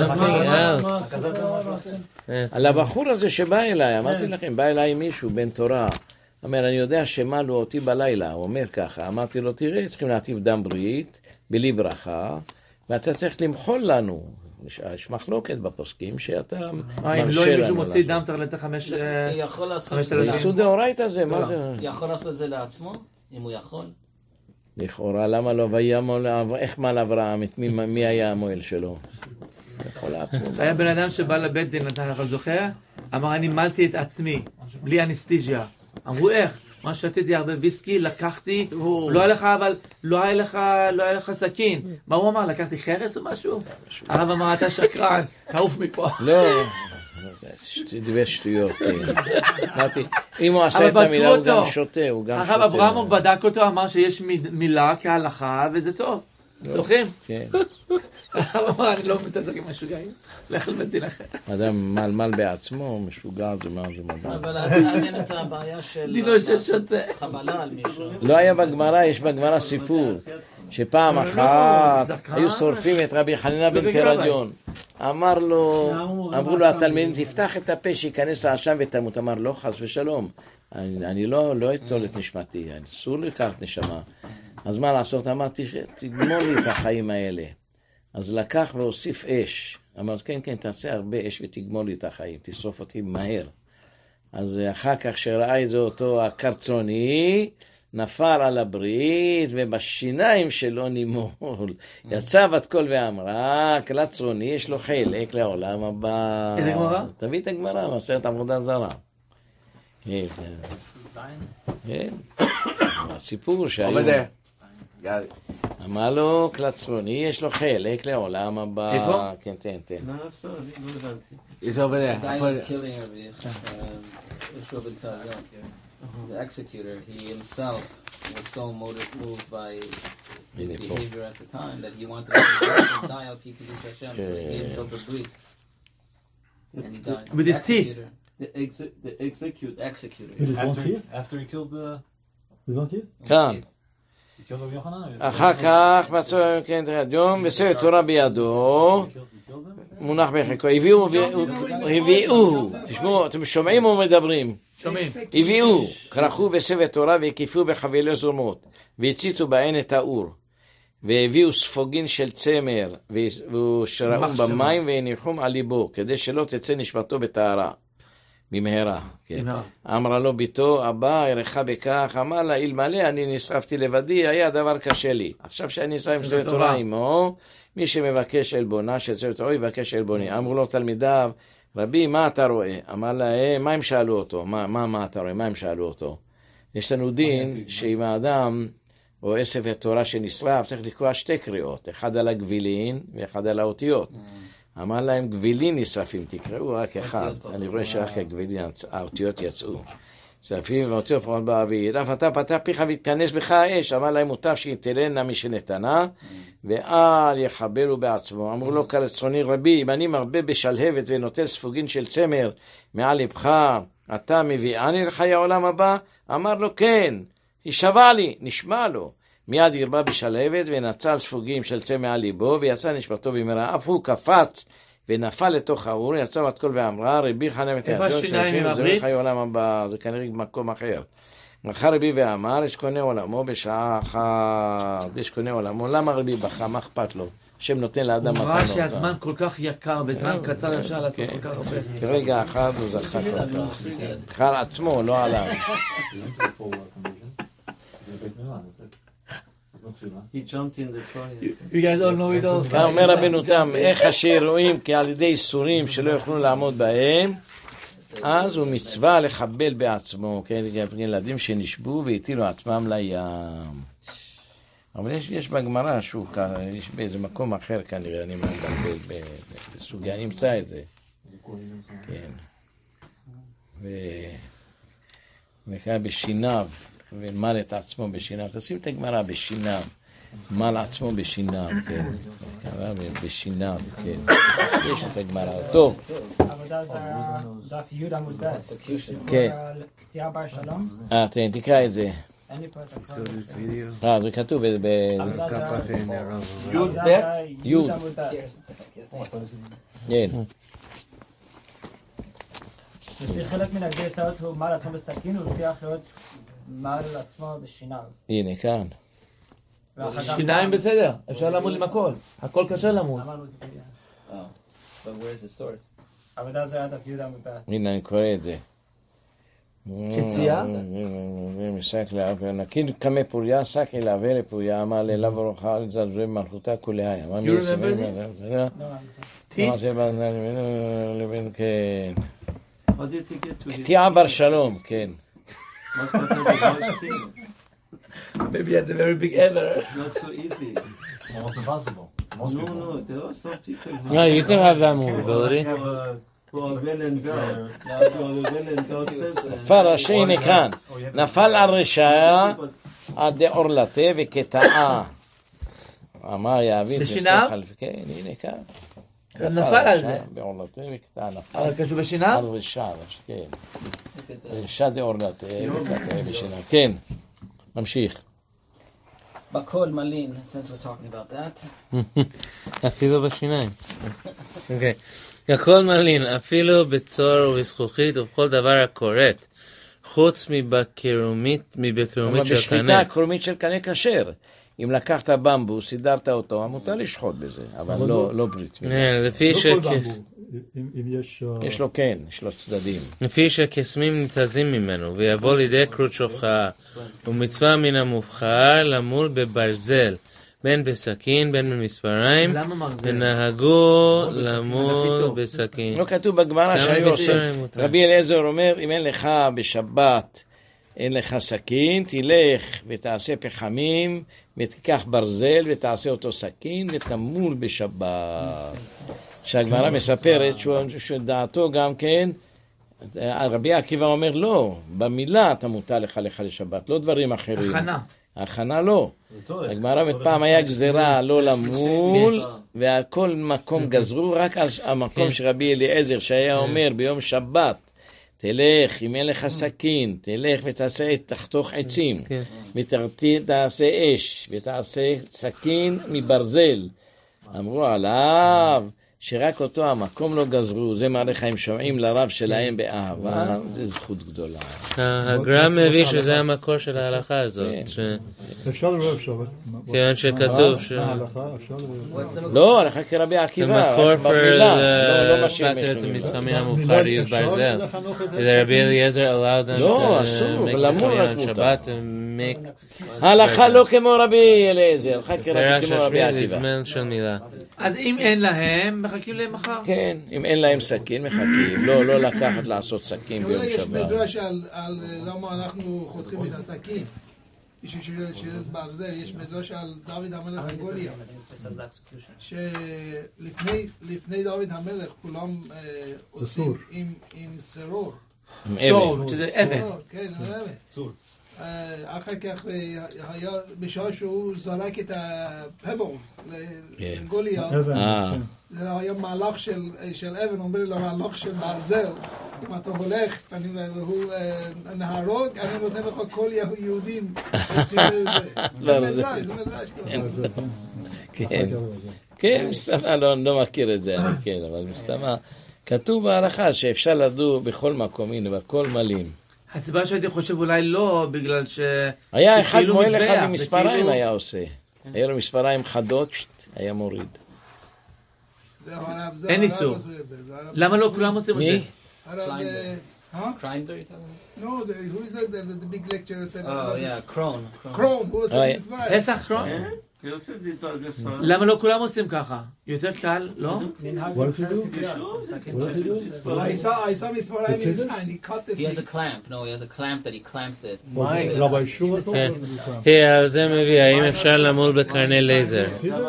A: על הבחור הזה שבא אליי, אמרתי לכם, בא אליי מישהו בן תורה, אומר, אני יודע שמלו אותי בלילה, הוא אומר ככה, אמרתי לו, תראה, צריכים להטיף דם ברית, בלי ברכה, ואתה צריך למחול לנו. יש מחלוקת בפוסקים שאתה
E: מרשה לנו. אם לא מישהו מוציא דם, צריך לתת 5... יכול לעשות את זה
A: לעצמו. דאורייתא זה, מה זה?
E: יכול לעשות את זה לעצמו, אם הוא יכול.
A: לכאורה, למה לא? איך מעל אברהם? מי היה המועל שלו?
E: היה בן אדם שבא לבית דין, אתה זוכר? אמר, אני מלתי את עצמי, בלי אנסטיג'יה. אמרו, איך? מה שתיתי הרבה ויסקי, לקחתי, לא היה לך סכין. מה הוא אמר? לקחתי חרס או משהו? הרב אמר, אתה שקרן, תעוף מפה.
A: לא, זה שטויות, כן. אם הוא עשה את המילה, הוא גם שותה,
E: הרב אברהם בדק אותו, אמר שיש מילה כהלכה, וזה טוב. זוכרים?
A: כן.
E: הרב אמר, אני לא מתעסק עם משוגעים, לך לבית דין אחר.
A: אדם מלמל בעצמו, משוגע, זה מה זה מדע.
E: אבל אז אין את הבעיה של חבלה על מישהו.
A: לא היה בגמרא, יש בגמרא סיפור, שפעם אחת היו שורפים את רבי חנינא בן תרדיון. אמרו לו התלמידים, תפתח את הפה שיכנס העשן ותמות. אמר, לא, חס ושלום, אני לא אטול את נשמתי, אסור לקחת נשמה. אז מה לעשות? אמרתי, תגמור לי את החיים האלה. אז לקח והוסיף אש. אמרתי, כן, תעשה הרבה אש ותגמור לי את החיים, תשרוף אותי מהר. אז אחר כך שראה איזה אותו הקרצוני, נפל על הברית, ובשיניים שלו נימול. יצא בת קול ואמרה, קלצרוני, יש לו חלק לעולם הבא.
E: איזה גמרא?
A: תביא את הגמרא, מסכת עבודה זרה. כן. הסיפור שהיום... אמר לו, קלצרוני, יש לו חלק לעולם הבא.
E: איפה?
A: כן, תן.
H: לא הבנתי.
I: It's over there.
E: The guy was killing the executor, he himself was so moved by
A: הנה פה.
K: behavior at the time that he wanted to die al pi kiddush Hashem, so he gave himself a brit. And he died.
E: With his teeth.
H: The executor.
D: With his own teeth?
F: After he killed the...
D: His own teeth?
A: כאן.
F: He killed Rabbi Yochanan?
A: אחר כך מצאו כן אדום וספר תורה בידו מונח בחיקו. הביאו, תשמעו, אתם שומעים או מדברים?
E: שומעים.
A: הביאו, כרכו בספר תורה והקיפו בחבילי זומות והציתו בהן את האור והביאו ספוגין של צמר ושרעו במים והניחום על ליבו כדי שלא תצא נשמתו בטהרה במהרה. כן. אמרה לו ביתו, אבא, ערכה בכך, אמר לה, אלמלא אני נשרפתי לבדי, היה דבר קשה לי. עכשיו שאני נשרף עם ספר תורה עמו, מי שמבקש עלבונה של ספר תורה יבקש עלבוני. אמרו לו תלמידיו, רבי, מה אתה רואה? אמר לה, מה הם שאלו אותו? מה אתה רואה? מה הם שאלו אותו? יש לנו דין שאם האדם רואה ספר תורה שנשרף, צריך לקרוא שתי קריאות, אחד על הגבילין ואחד על האותיות. אמר להם, גבילין נשרפים, תקראו רק אחד. אני רואה שרק הגבילין, האותיות יצאו. נשרפים והאותיות פחות באוויר. אף אתה פתח פיך והתכנס בך האש. אמר להם, מוטב שיתרנה מי שנתנה, ואל יחבלו בעצמו. אמרו לו, כרצוני רבי, אם אני מרבה בשלהבת ונוטל ספוגין של צמר מעל לבך, אתה מביאני לחיי העולם הבא? אמר לו, כן, תשבע לי, נשמע לו. מיד הרבה בשלהבת ונצל ספוגים של צמר על ליבו ויצא נשמתו במהרה. אף הוא קפץ ונפל לתוך האור, יצא בת קול ואמרה, רבי חנם את הידון זה חיי עולם הבא, זה כנראה במקום אחר. מחר רבי ואמר, יש קונה עולמו בשעה אחת, יש קונה עולמו. למה רבי בכה? מה אכפת לו? השם נותן לאדם מתנות.
E: הוא ראה שהזמן כל כך יקר, בזמן קצר אפשר לעשות כל כך הרבה.
A: כרגע אחד הוא זכה כל כך. חל עצמו, לא עליו.
H: He jumped in the car.
E: You guys all know it all.
A: אומר רבנו תם, איך אשר רואים כי על ידי איסורים שלא יוכלו לעמוד בהם, אז הוא מצווה לחבל בעצמו, כן, ילדים שנשבו והטילו עצמם לים. אבל יש בגמרא, שוב, יש באיזה מקום אחר כנראה, אני מבלבל בסוגיה, אני אמצא את זה. כן. וכאן בשיניו, ומל את עצמו בשיניו. תשים את הגמרא בשיניו. מל עצמו בשיניו, כן. בשיניו, כן. יש את הגמרא. טוב.
L: עבודה זרה, דף י' עמוד ב'.
A: כן.
L: קציעה בר שלום.
A: תקרא את זה.
L: אין לי פה את הכל.
A: זה כתוב
L: י' עמוד ב'.
A: כן.
L: לפי חלק מן הגרסאות הוא מל עצמו בסכין ולפי האחרות מל עצמו בשיניו.
A: הנה, כאן.
E: שיניים בסדר, אפשר למול עם הכל. הכל קשה למול.
K: But where's the source?
L: עבודה זרה דף י' עמוד ב'.
A: הנה, אני קורא את זה.
E: קציעה?
A: נקיד כמה פוריה, שק אל עבר לפוריה, אמר לאליו ורוחה לזלזל במלכותה כוליה.
E: You remember this? Teeth?
A: כן. קטיעה בר שלום, כן.
E: Maybe at the very big ever.
H: It's not so easy.
F: Almost impossible. Most people.
H: No, there are some people.
B: No, you can have that movability.
H: Who are well endowed. Who are a well endowed person.
A: פרש, הנה כאן. נפל על רשעה עד דעורלתה וקטעה. אמר יעביד.
E: בשיניו?
A: כן, הנה כאן.
E: נפל על זה.
A: בעורלתה וקטעה נפל.
E: אבל קשור בשיניו?
A: על רשעה, כן. רשעה דעורלתה וקטעה בשיניו. כן. ממשיך.
K: Bakol malin, since we're talking about that.
B: אפילו בשיניים. אוקיי. הכל מלין, אפילו בצור ובזכוכית ובכל דבר הכורת, חוץ מבקרומית של קנה.
A: אבל בשחיטה הקרומית של קנה כשר. אם לקחת במבו, סידרת אותו, מותר לשחוט בזה, אבל לא ברית מילה.
B: לפי
A: יש לו כן, יש לו צדדים.
B: לפי שקסמים ניתזים ממנו, ויבוא לידי קרות שופחה, ומצווה מן המובחר למול בברזל, בין בסכין, בין במספריים, ונהגו למול בסכין.
A: לא כתוב בגמרא שהיו עושים. רבי אליעזר אומר, אם אין לך בשבת, אין לך סכין, תלך ותעשה פחמים, ותיקח ברזל ותעשה אותו סכין, ותמול בשבת. שהגמרא מספרת שדעתו גם כן, רבי עקיבא אומר לא, במילה אתה מותר לך לשבת, לא דברים אחרים.
E: הכנה.
A: ההכנה לא. הגמרא פעם היה גזירה לא למול, והכל מקום גזרו, רק על המקום שרבי אליעזר שהיה אומר ביום שבת, תלך, אם אין לך סכין, תלך ותחתוך עצים, ותעשה אש, ותעשה סכין מברזל. אמרו עליו שרק אותו המקום לא גזרו, זה מראה לך, הם שומעים לרב שלהם באהבה, זה זכות גדולה.
B: הגר"א מביא שזה המקור של ההלכה הזאת.
D: אפשר לראות אפשר.
B: כיוון שכתוב
A: לא, הלכה כרבי עקיבא,
B: the מקור for the מסחמין המובחר to use ברזל. רבי אליעזר allowed them to make מסחמין על שבת
A: ההלכה לא כמו רבי אליעזר, הלכה כרבי כמו רבי עקיבא.
E: אז אם אין להם, מחכים להם מחר?
A: כן, אם אין להם סכין, מחכים. לא לקחת לעשות סכין ביום שבת.
J: יש מדרש על למה אנחנו חותכים את הסכין. בשביל שזה ברזל, יש מדרש על דוד המלך הגוליה. שלפני דוד המלך כולם עושים עם סרור.
A: עם אבן.
E: שזה אבן.
J: כן, עם אבן. אחר כך היה בשעה שהוא זרק את הפבלס לגוליה, זה היה מהלך של אבן, אומר לו מהלך של ברזל, אם אתה הולך והוא נהרוג, אני נותן לך כל יהודים. זה מדרש.
A: כן, מסתמה, לא מכיר את זה, אבל מסתמה, כתוב בהלכה שאפשר לדור בכל מקום, הנה, בכל מלים.
E: הסיבה שהייתי חושב אולי לא, בגלל ש...
A: היה אחד מועל אחד עם מספריים היה עושה. היה לו מספריים חדות, היה מוריד.
E: אין איסור. למה לא כולם עושים את זה?
J: No, who is the big lecturer?
K: Oh yeah, Kron.
J: Who was it?
E: פסח קרון? למה לא כולם עושים ככה? יותר קל, לא?
J: I saw מספריים in his hand, he cut the thing.
K: He has a clamp. No, he has a clamp that he clamps it.
D: רבי שוב?
B: זה מביא, האם אפשר למול בקרני לייזר?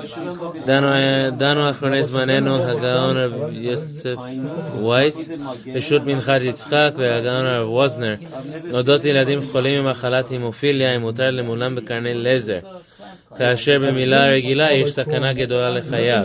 B: דנו אחרוני זמננו הגאון רב יוסף וייץ, פשוט מנחת יצחק והגאון רב ווזנר, אודות ילדים חולים עם מחלת הימופיליה, אם מותר למולם בקרני לייזר. כאשר במילה רגילה יש סכנה גדולה לחייו.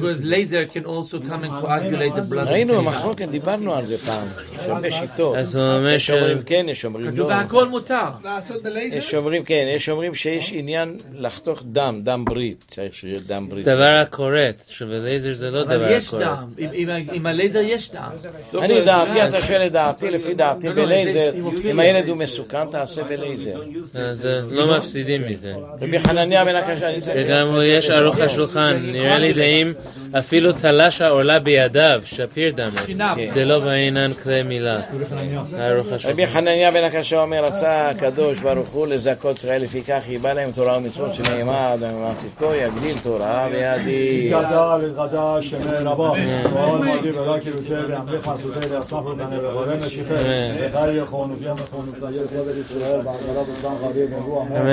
A: ראינו במחלוקת, דיברנו על זה פעם. יש הרבה שיטות.
B: אז הוא אומר
A: יש אומרים כן, יש אומרים לא.
E: והכל מותר.
A: יש אומרים כן, יש אומרים שיש עניין לחתוך דם ברית. צריך שיהיה דם ברית.
B: דבר הקורט, שבלייזר זה לא דבר הקורט.
E: אבל יש דם, עם הלייזר יש דם.
A: אני דעתי, אתה שואל את דעתי, לפי דעתי בלייזר, אם הילד הוא מסוכן, תעשה בלייזר.
B: אז לא מפסידים מזה.
A: רבי חנניה בן הקשה,
B: וגם יש ארוך השולחן, נראה לי דעים אפילו תלש העולה בידיו, שפיר דמו, זה לא בעינן כלי מילה.
A: רבי חנניה בן הקשה אומר, רצה הקדוש ברוך הוא לזכות ישראל, לפי כך ייבא להם תורה ומצוות שנאמר, אדם צדקו יגדיל תורה וידי.
D: גדל ותגדל שמי רבו, ועול מודי ולא קירותי ועמליך מעשותי לעצמך ולבנה וחולם לשיחר, וחי יכונו, ים יכונו, תהיה כבוד ישראל, בעגלה בזמן חביב נבוא,